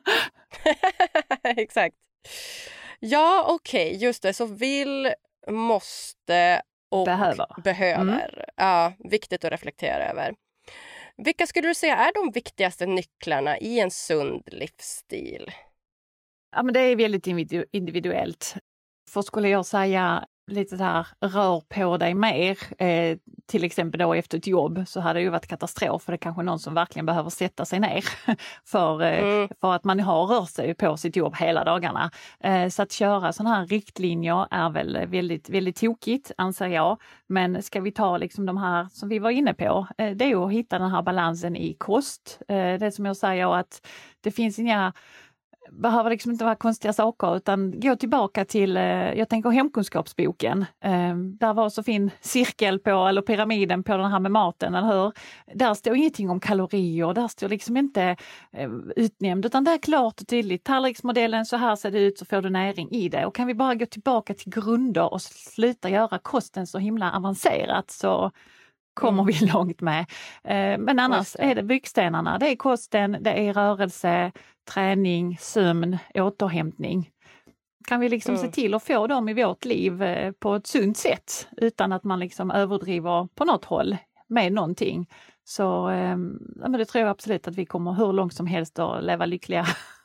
Exakt. Ja, okej. Okay. Just det. Så vill, måste och behöver. behöver. Mm. Ja, viktigt att reflektera över. Vilka skulle du säga är de viktigaste nycklarna i en sund livsstil? Ja, men det är väldigt individuellt. För skulle jag säga lite så här, rör på dig mer, eh, till exempel då efter ett jobb, så hade det ju varit katastrof, för det är kanske någon som verkligen behöver sätta sig ner för, eh, mm. för att man har rört sig på sitt jobb hela dagarna. Eh, så att köra sådana här riktlinjer är väl väldigt, väldigt tokigt, anser jag. Men ska vi ta liksom de här som vi var inne på, eh, det är att hitta den här balansen i kost. Eh, det som jag säger, att det finns inga behöver liksom inte vara konstiga saker, utan gå tillbaka till, eh, jag tänker hemkunskapsboken. Eh, där var så fin cirkel på, eller pyramiden på den här med maten, eller hur? Där står ingenting om kalorier, där står liksom inte eh, utnämnd, utan det är klart och tydligt. Tallriksmodellen, så här ser det ut, så får du näring i det. Och kan vi bara gå tillbaka till grunder och sluta göra kosten så himla avancerat, så kommer vi långt med. Eh, men annars det. är det byggstenarna. Det är kosten, det är rörelse, träning, sömn, återhämtning. Kan vi liksom Mm. se till att få dem i vårt liv eh, på ett sunt sätt utan att man liksom överdriver på något håll med någonting. Så eh, ja, men det tror jag absolut att vi kommer hur långt som helst att leva lyckliga.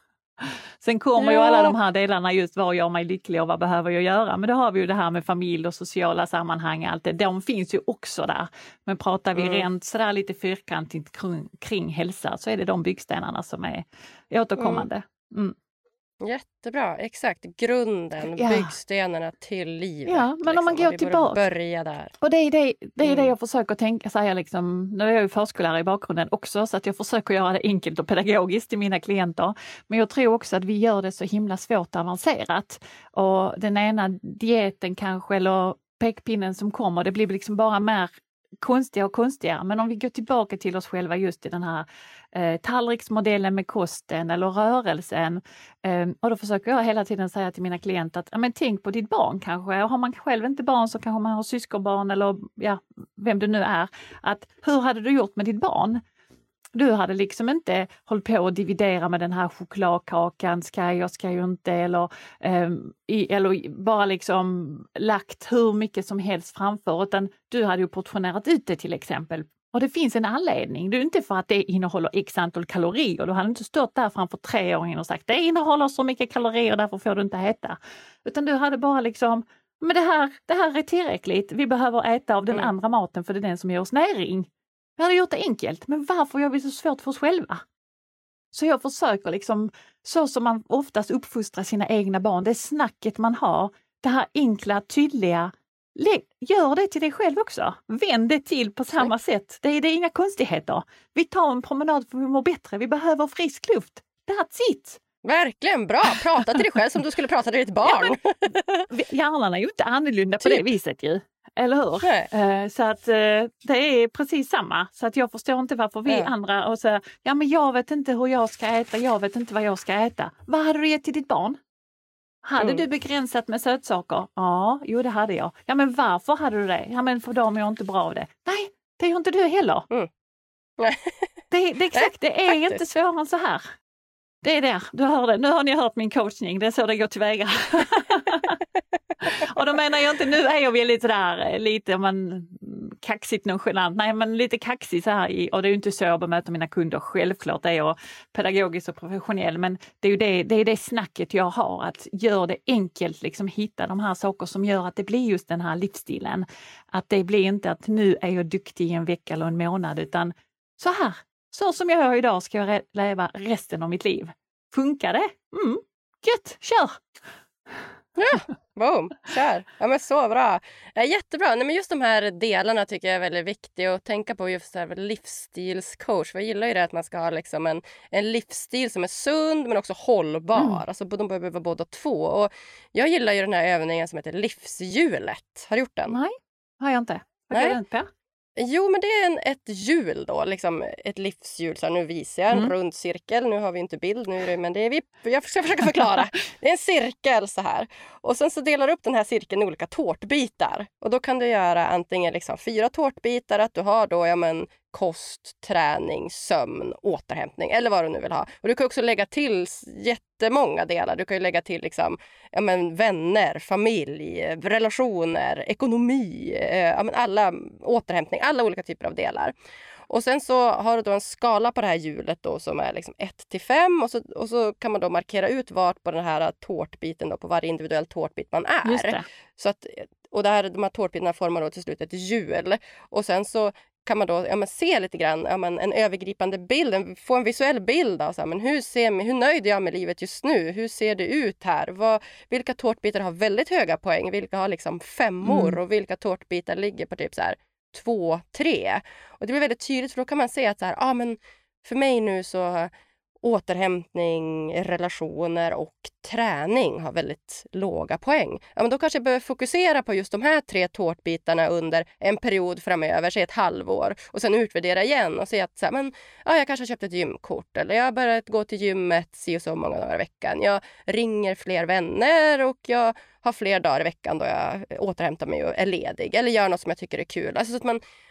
Sen kommer ju Ja. alla de här delarna, just vad gör mig lycklig och vad behöver jag göra. Men då har vi ju det här med familj och sociala sammanhang. Allt det. De finns ju också där. Men pratar vi Mm. rent sådär lite fyrkantigt kring, kring hälsa så är det de byggstenarna som är återkommande. Mm. Jättebra, exakt. Grunden, Ja. byggstenarna till livet. Ja, men om man liksom. går Vi borde tillbaka- börja där. Och det är det, det, är Mm. det jag försöker tänka, säga liksom, nu är jag ju förskollärare i bakgrunden också så att jag försöker göra det enkelt och pedagogiskt till mina klienter. Men jag tror också att vi gör det så himla svårt och avancerat. Och den ena dieten kanske eller pekpinnen som kommer, det blir liksom bara mer konstiga och konstiga. Men om vi går tillbaka till oss själva just i den här eh, tallriksmodellen med kosten eller rörelsen. Eh, och då försöker jag hela tiden säga till mina klienter att ja, men tänk på ditt barn kanske. Och har man själv inte barn så kanske man har syskonbarn eller ja, vem det nu är. Att hur hade du gjort med ditt barn? Du hade liksom inte hållit på att dividera med den här chokladkakan, ska jag, ska jag inte, eller, eh, i, eller bara liksom lagt hur mycket som helst framför, utan du hade ju portionerat ut det till exempel. Och det finns en anledning, det är inte för att det innehåller x antal kalorier, du hade inte stått där framför treåringen och sagt det innehåller så mycket kalorier, därför får du inte äta. Utan du hade bara liksom, men det här, det här är tillräckligt, vi behöver äta av den Mm. andra maten för det är den som ger oss näring. Vi hade gjort det enkelt, men varför gör vi så svårt för oss själva? Så jag försöker liksom, så som man oftast uppfostrar sina egna barn, det snacket man har, det här enkla, tydliga, gör det till dig själv också. Vänd det till på samma sätt. Det är, det är inga konstigheter. Vi tar en promenad för vi mår bättre, vi behöver frisk luft. That's it! Verkligen bra! Prata till dig själv som du skulle prata till ditt barn. Ja, hjärnan är ju inte annorlunda på Typ. det viset ju. Eller hur? Nej. Eh, Så att eh, det är precis samma. Så att jag förstår inte varför vi Ja. andra och säger, ja men jag vet inte hur jag ska äta, jag vet inte vad jag ska äta. Vad hade du gett till ditt barn? Hade Mm. du begränsat med sötsaker? Ja, jo det hade jag. Ja men varför hade du det? Ja men för de är inte bra av det. Nej, det gör inte du heller. Mm. Nej. Det, det, exakt, det är faktiskt. inte svårare än så här. Det är där, du hör det. Nu har ni hört min coachning, det är så det går tillväga. Och då menar jag inte, nu är jag väldigt sådär lite man, kaxigt nonchalant, nej men lite kaxig så här i, och det är ju inte så jag bemöter mina kunder, självklart är jag pedagogisk och professionell, men det är ju det, det, är det snacket jag har, att göra det enkelt, liksom hitta de här saker som gör att det blir just den här livsstilen. Att det blir inte att nu är jag duktig i en vecka eller en månad, utan så här, så som jag gör idag ska jag re- leva resten av mitt liv. Funkar det? Mm, gött, kör! Ja, boom, kör. Ja men så bra. Ja, jättebra. Nej, men just de här delarna tycker jag är väldigt viktiga att tänka på, just så här livsstilscoach. För jag gillar ju det att man ska ha liksom en, en livsstil som är sund men också hållbar. Mm. Alltså de behöver vara båda två. Och jag gillar ju den här övningen som heter livshjulet. Har du gjort den? Nej, har jag inte. Vad Nej. går det ut på? Jo, men det är en, ett hjul då, liksom ett livshjul. Så här, nu visar jag en Mm. rund cirkel. Nu har vi inte bild, nu är det, men det är vi, jag ska försöka förklara. Det är en cirkel så här. Och sen så delar du upp den här cirkeln i olika tårtbitar. Och då kan du göra antingen liksom fyra tårtbitar, att du har då ja, men, kost, träning, sömn, återhämtning eller vad du nu vill ha. Och du kan också lägga till jättemånga delar. Du kan ju lägga till liksom, ja, men, vänner, familj, relationer, ekonomi, eh, ja, men, alla återhämtning, alla olika typer av delar. Och sen så har du då en skala på det här hjulet då som är liksom ett till fem och så, och så kan man då markera ut vart på den här tårtbiten då, på varje individuell tårtbit man är. Just det. Så att, och det här, de här tårtbitarna formar då till slut ett hjul. Och sen så kan man då ja, men se lite grann, ja, men en övergripande bild, en, få en visuell bild av så här, men hur, ser, hur nöjd är jag med livet just nu? Hur ser det ut här? Vad, vilka tårtbitar har väldigt höga poäng? Vilka har liksom femmor? Mm. Och vilka tårtbitar ligger på typ så här två, tre? Och det blir väldigt tydligt, för då kan man se att så här, ah, men för mig nu så återhämtning, relationer och träning har väldigt låga poäng. Ja, men då kanske jag behöver fokusera på just de här tre tårtbitarna under en period framöver, säg ett halvår. Och sen utvärdera igen och se att så här, men, ja, jag kanske har köpt ett gymkort. Eller jag har börjat gå till gymmet si och så många dagar i veckan. Jag ringer fler vänner och jag har fler dagar i veckan då jag återhämtar mig och är ledig. Eller gör något som jag tycker är kul. Alltså så att man,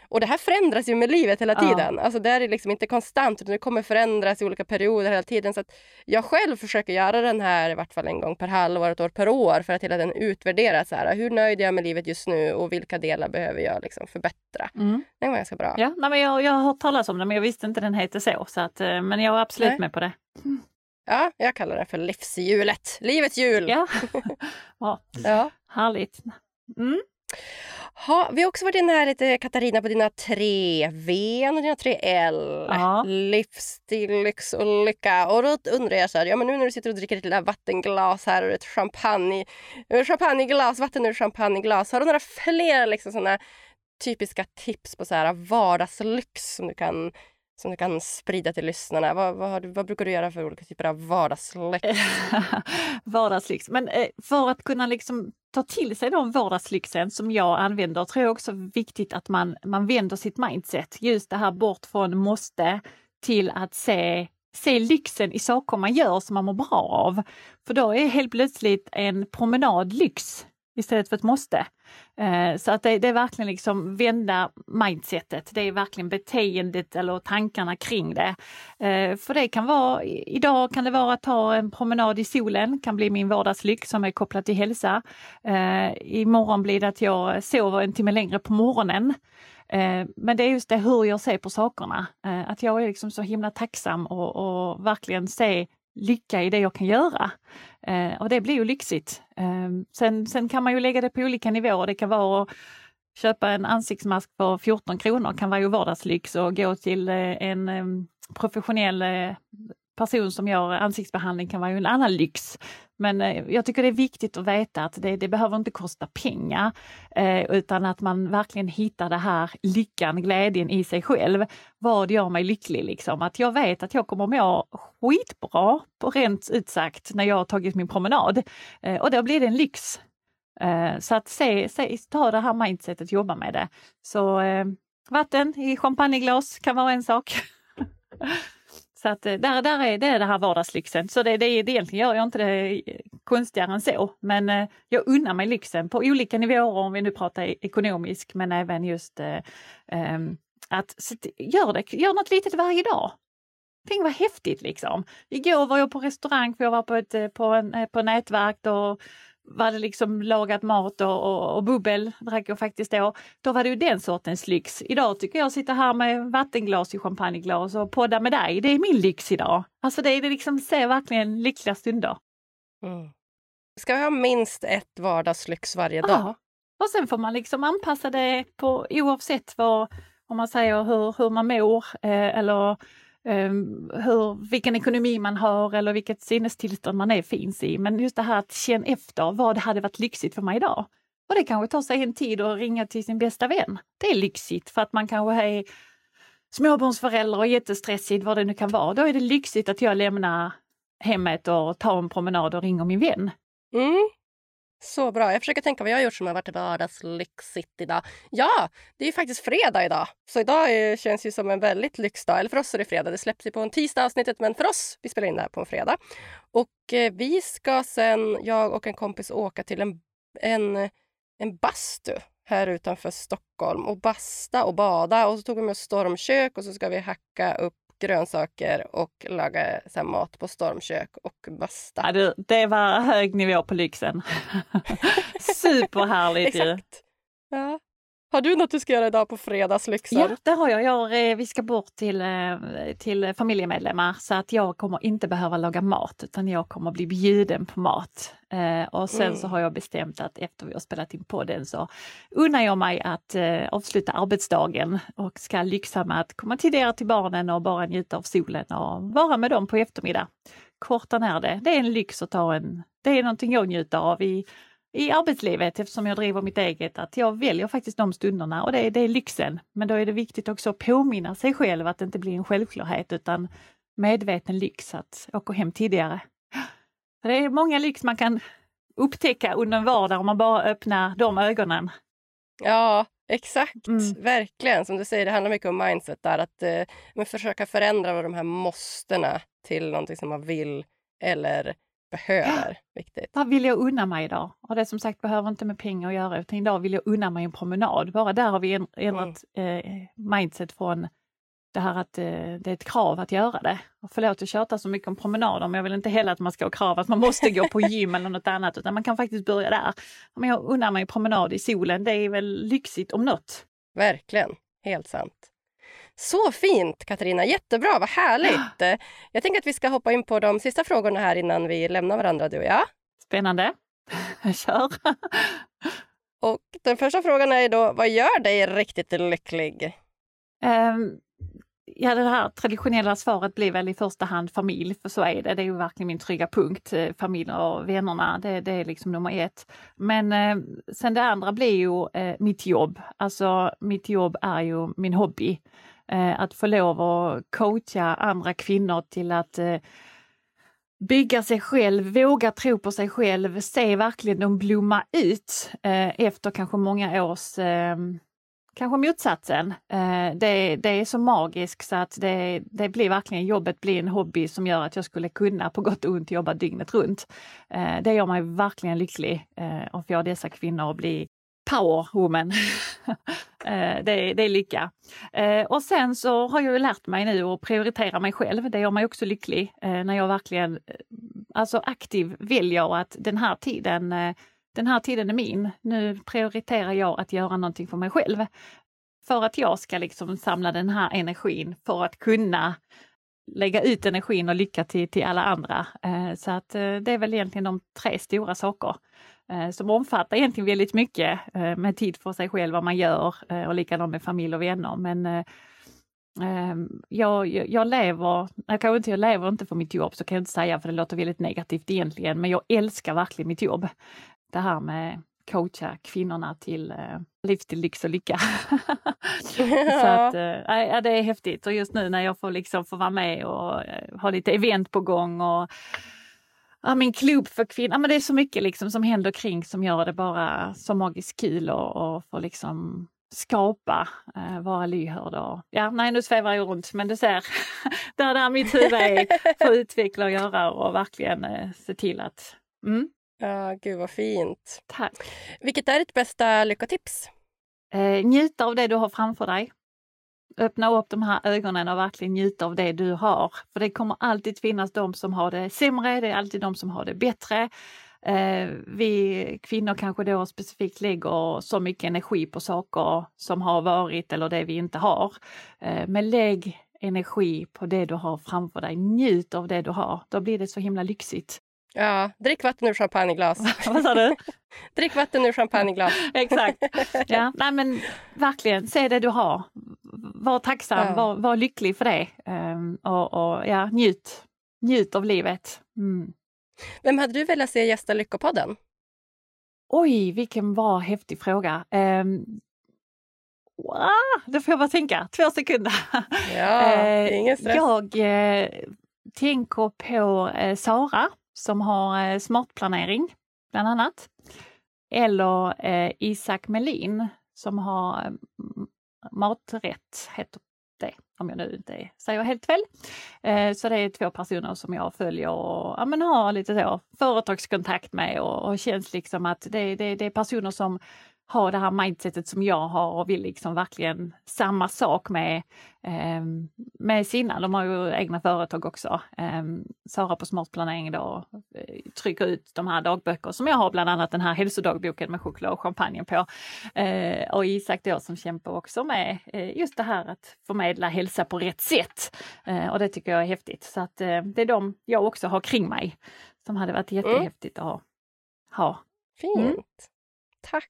Och det här förändras ju med livet hela Ja. tiden. Alltså det är liksom inte konstant utan det kommer förändras i olika perioder hela tiden. Så att jag själv försöker göra den här i vart fall en gång per halvår, ett år per år för att hela tiden utvärdera så här, hur nöjd är jag med livet just nu och vilka delar behöver jag liksom förbättra. Mm. Det var ganska bra. Ja, nej, men jag, jag har hört talas om det men jag visste inte den heter så. så att, eh, men jag är absolut Nej. med på det. Ja, jag kallar det för livshjulet. Livets hjul. Ja, ja. Ja. Härligt. Mm. Ha, vi har också varit inne här lite, Katarina, på dina tre V och dina tre L. Ja. Livsstil, lyx och lycka. Och då undrar jag så här, ja men nu när du sitter och dricker ett lilla vattenglas här och ett champagne, champagneglas, vatten ur champagneglas. Har du några fler liksom sådana typiska tips på så här vardagslyx som du kan, som du kan sprida till lyssnarna? Vad, vad, har du, vad brukar du göra för olika typer av vardagslyx? Vardagslyx. Men eh, för att kunna liksom ta till sig de vardagslyxen som jag använder tror jag också viktigt att man, man vänder sitt mindset. Just det här bort från måste till att se, se lyxen i saker man gör som man mår bra av. För då är helt plötsligt en promenad lyx istället för ett måste. Eh, så att det, det är verkligen liksom vända mindsetet. Det är verkligen beteendet eller tankarna kring det. Eh, för det kan vara, idag kan det vara att ta en promenad i solen, kan bli min vardagslyx som är kopplat till hälsa. Eh, imorgon blir det att jag sover en timme längre på morgonen. Eh, men det är just det hur jag ser på sakerna. Eh, att jag är liksom så himla tacksam och, och verkligen se lycka i det jag kan göra. Eh, och det blir ju lyxigt. Eh, sen, sen kan man ju lägga det på olika nivåer. Det kan vara att köpa en ansiktsmask för fjorton kronor kan vara ju vardagslyx och gå till eh, en eh, professionell eh, person som gör ansiktsbehandling kan vara ju en annan lyx. Men eh, jag tycker det är viktigt att veta att det, det behöver inte kosta pengar eh, utan att man verkligen hittar det här lyckan, glädjen i sig själv. Vad gör mig lycklig liksom? Att jag vet att jag kommer må skitbra på rent utsagt när jag har tagit min promenad. Eh, och då blir det en lyx. Eh, så att se, se, ta det här mindsetet, jobba med det. Så eh, vatten i champagneglas kan vara en sak. Så att där, där är det, är det här vardagslyxen. Så det, det, det egentligen gör jag inte det konstigare än så. Men eh, jag unnar mig lyxen på olika nivåer om vi nu pratar ekonomisk men även just eh, eh, att gör, det, gör något litet varje dag. Tänk vad häftigt liksom. Igår var jag på restaurang för jag var på ett på en, på nätverk och var det liksom lagat mat och, och, och bubbel drack jag faktiskt då. Då var det ju den sortens lyx. Idag tycker jag sitter här med vattenglas i champagneglas och poddar med dig. Det är min lyx idag. Alltså det är det liksom, ser verkligen lyckliga stunder. Mm. Ska vi ha minst ett vardagslyx varje dag? Ja. Och sen får man liksom anpassa det på oavsett vad, om man säger hur, hur man mår eh, eller Um, hur, vilken ekonomi man har eller vilket sinnestillstånd man är finns i. Men just det här att känna efter vad det hade varit lyxigt för mig idag. Och det kanske tar sig en tid att ringa till sin bästa vän. Det är lyxigt för att man kanske är småbarnsförälder och jättestressig, vad det nu kan vara. Då är det lyxigt att jag lämnar hemmet och tar en promenad och ringer min vän. Mm. Så bra. Jag försöker tänka vad jag har gjort som har varit vardagslyxigt idag. Ja, det är ju faktiskt fredag idag. Så idag är, känns ju som en väldigt lyxdag. Eller för oss är det fredag. Det släpps ju på en tisdag avsnittet. Men för oss, vi spelar in det här på en fredag. Och eh, vi ska sen, jag och en kompis, åka till en, en, en bastu här utanför Stockholm. Och basta och bada. Och så tog vi med oss stormkök. Och så ska vi hacka upp grönsaker och laga så här, mat på stormkök och basta. Ja, det, det var hög nivå på lyxen. Superhärligt ju. Exakt. Ja. Har du något du ska göra idag på fredagslyxen? Ja, det har jag. jag. Vi ska bort till, till familjemedlemmar så att jag kommer inte behöva laga mat utan jag kommer bli bjuden på mat. Och sen mm. så har jag bestämt att efter vi har spelat in podden så unnar jag mig att avsluta arbetsdagen och ska lyxa med att komma tidigare till barnen och bara njuta av solen och vara med dem på eftermiddag. Korta ner det. Det är en lyx att ta en, det är någonting jag njuter av i I arbetslivet eftersom jag driver mitt eget, att jag väljer faktiskt de stunderna och det är, det är lyxen. Men då är det viktigt också att påminna sig själv att det inte blir en självklarhet utan medveten lyx att åka hem tidigare. Det är många lyx man kan upptäcka under en vardag om man bara öppnar de ögonen. Ja, exakt. Mm. Verkligen. Som du säger, det handlar mycket om mindset där. Att eh, försöka förändra de här måstena till någonting som man vill eller behöver. Viktigt. Vad vill jag unna mig idag? Och det som sagt behöver inte med pengar att göra, utan idag vill jag unna mig en promenad. Bara där har vi ändrat mm. eh, mindset från det här att eh, det är ett krav att göra det. Och förlåt att köta så mycket om promenader, men jag vill inte heller att man ska ha krav att man måste gå på gym eller något annat, utan man kan faktiskt börja där. Men jag unnar mig en promenad i solen, det är väl lyxigt om något. Verkligen, helt sant. Så fint Katarina, jättebra, vad härligt. Jag tänker att vi ska hoppa in på de sista frågorna här innan vi lämnar varandra, du och jag. Spännande, kör. Och den första frågan är då, vad gör dig riktigt lycklig? Um, ja, det här traditionella svaret blir väl i första hand familj, för så är det. Det är ju verkligen min trygga punkt. Familj och vännerna, det, det är liksom nummer ett. Men eh, sen det andra blir ju eh, mitt jobb. Alltså mitt jobb är ju min hobby. Eh, att få lov att coacha andra kvinnor till att eh, bygga sig själv, våga tro på sig själv, se verkligen dem blomma ut eh, efter kanske många års eh, kanske motsatsen. Eh, det, det är så magiskt så att det, det blir verkligen, jobbet blir en hobby som gör att jag skulle kunna på gott och ont jobba dygnet runt. Eh, det gör mig verkligen lycklig eh, och få dessa kvinnor att bli powerwoman. eh, det, det är lycka. Eh, och sen så har jag ju lärt mig nu att prioritera mig själv. Det gör mig också lycklig eh, när jag verkligen alltså aktiv väljer att den här tiden eh, Den här tiden är min. Nu prioriterar jag att göra någonting för mig själv. För att jag ska liksom samla den här energin för att kunna lägga ut energin och lycka till, till alla andra. Eh, så att eh, det är väl egentligen de tre stora saker eh, som omfattar egentligen väldigt mycket eh, med tid för sig själv, vad man gör eh, och likadant med familj och vänner. Men eh, eh, jag, jag, jag lever, jag kan inte, jag lever inte för mitt jobb, så kan jag inte säga, för det låter väldigt negativt egentligen, men jag älskar verkligen mitt jobb. Det här med coacha kvinnorna till eh, livsstil, lyx och lycka. Ja. Så att, eh, ja, det är häftigt. Och just nu när jag får liksom få vara med och eh, ha lite event på gång och ja, min klubb för kvinnor. Ja, men det är så mycket liksom som händer kring som gör det bara så magiskt kul och, och få liksom skapa, eh, vara lyhörd. Och, ja, nej, nu svävar jag runt, men du ser, där, där mitt huvud är för att utveckla och göra och verkligen eh, se till att mm. Ja, gud vad fint. Tack. Vilket är ditt bästa lyckotips? Eh, njuta av det du har framför dig. Öppna upp de här ögonen och verkligen njuta av det du har. För det kommer alltid finnas de som har det sämre, det är alltid de som har det bättre. Eh, vi kvinnor kanske då specifikt lägger så mycket energi på saker som har varit eller det vi inte har. Eh, men lägg energi på det du har framför dig. Njut av det du har. Då blir det så himla lyxigt. Ja, drick vatten ur champagneglas. Vad sa du? Drick vatten ur champagneglas. Exakt. Ja, nej men verkligen, se det du har. Var tacksam, ja. var, var lycklig för det. Um, och, och ja, njut. Njut av livet. Mm. Vem hade du velat se gästa Lyckopodden? Oj, vilken bra, häftig fråga. Um, wow, det får jag bara tänka. Två sekunder. Ja, uh, ingen stress. Jag uh, tänker på uh, Sara som har uh, smartplanering bland annat. Eller uh, Isak Melin som har uh, maträtt, heter det, om jag nu inte säger helt fel. Uh, så det är två personer som jag följer och ja, men har lite så företagskontakt med och, och känns liksom att det, det, det är personer som har det här mindsetet som jag har och vill liksom verkligen samma sak med, eh, med sina. De har ju egna företag också. Eh, Sara på smartplanering då eh, trycker ut de här dagböcker som jag har, bland annat den här hälsodagboken med choklad och champagne på. Eh, och Isak då som kämpar också med eh, just det här att förmedla hälsa på rätt sätt. Eh, och det tycker jag är häftigt. Så att eh, det är de jag också har kring mig som hade varit jättehäftigt mm. att ha. Fint. Mm. Tack.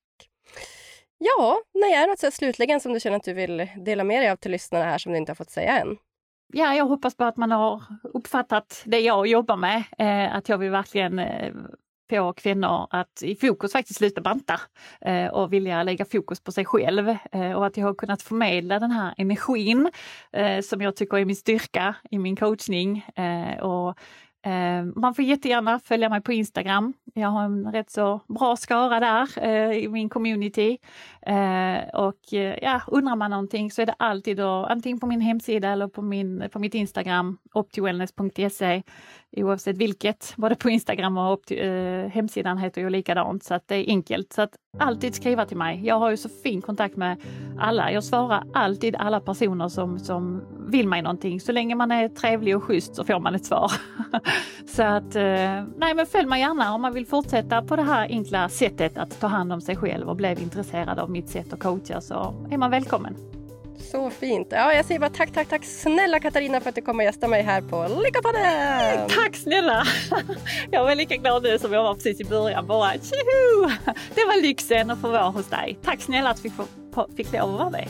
Ja, när är något så slutligen som du känner att du vill dela med dig av till lyssnarna här som du inte har fått säga än? Ja, jag hoppas på att man har uppfattat det jag jobbar med. Eh, att jag vill verkligen eh, få kvinnor att i fokus faktiskt sluta banta eh, och vilja lägga fokus på sig själv. Eh, och att jag har kunnat förmedla den här energin eh, som jag tycker är min styrka i min coachning. Eh, och Uh, man får jättegärna följa mig på Instagram. Jag har en rätt så bra skara där uh, i min community. Uh, och uh, ja, undrar man någonting så är det alltid då, antingen på min hemsida eller på, min, på mitt Instagram, optiwellness punkt se. oavsett vilket, både på Instagram och upp till, eh, hemsidan heter ju likadant, så att det är enkelt. Så att alltid skriva till mig. Jag har ju så fin kontakt med alla. Jag svarar alltid alla personer som, som vill mig någonting. Så länge man är trevlig och schysst så får man ett svar. Så att, eh, nej men följ mig gärna om man vill fortsätta på det här enkla sättet att ta hand om sig själv och blev intresserad av mitt sätt att coacha, så är man välkommen. Så fint. Ja, jag säger bara tack, tack, tack snälla Katarina för att du kommer och gästa mig här på Lyckopodden! Tack snälla! Jag var lika glad nu som jag var precis i början. Bara tjoho! Det var lyxen att få vara hos dig. Tack snälla att vi fick, fick lov att vara med.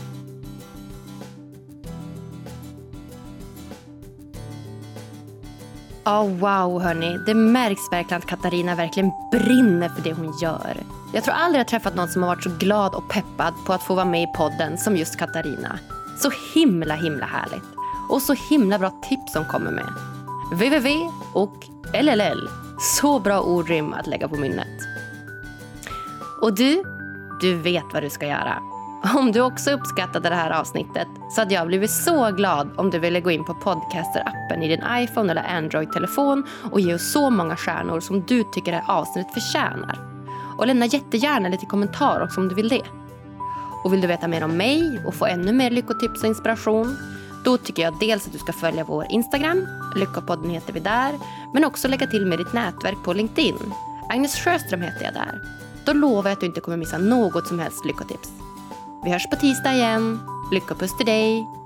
Oh, wow hörni, det märks verkligen att Katarina verkligen brinner för det hon gör. Jag tror aldrig jag träffat någon som har varit så glad och peppad på att få vara med i podden som just Katarina. Så himla himla härligt. Och så himla bra tips hon kommer med. www och L L L. Så bra ordrim att lägga på minnet. Och du, du vet vad du ska göra. Om du också uppskattade det här avsnittet så hade jag blivit så glad om du ville gå in på Podcaster-appen i din iPhone eller Android-telefon och ge oss så många stjärnor som du tycker det här avsnittet förtjänar. Och lämna jättegärna lite kommentarer också om du vill det. Och vill du veta mer om mig och få ännu mer lyckotips och inspiration, då tycker jag dels att du ska följa vår Instagram, Lyckopodden heter vi där, men också lägga till med ditt nätverk på LinkedIn. Agnes Sjöström heter jag där. Då lovar jag att du inte kommer missa något som helst lyckotips. Vi hörs på tisdag igen. Lyckopuss till dig.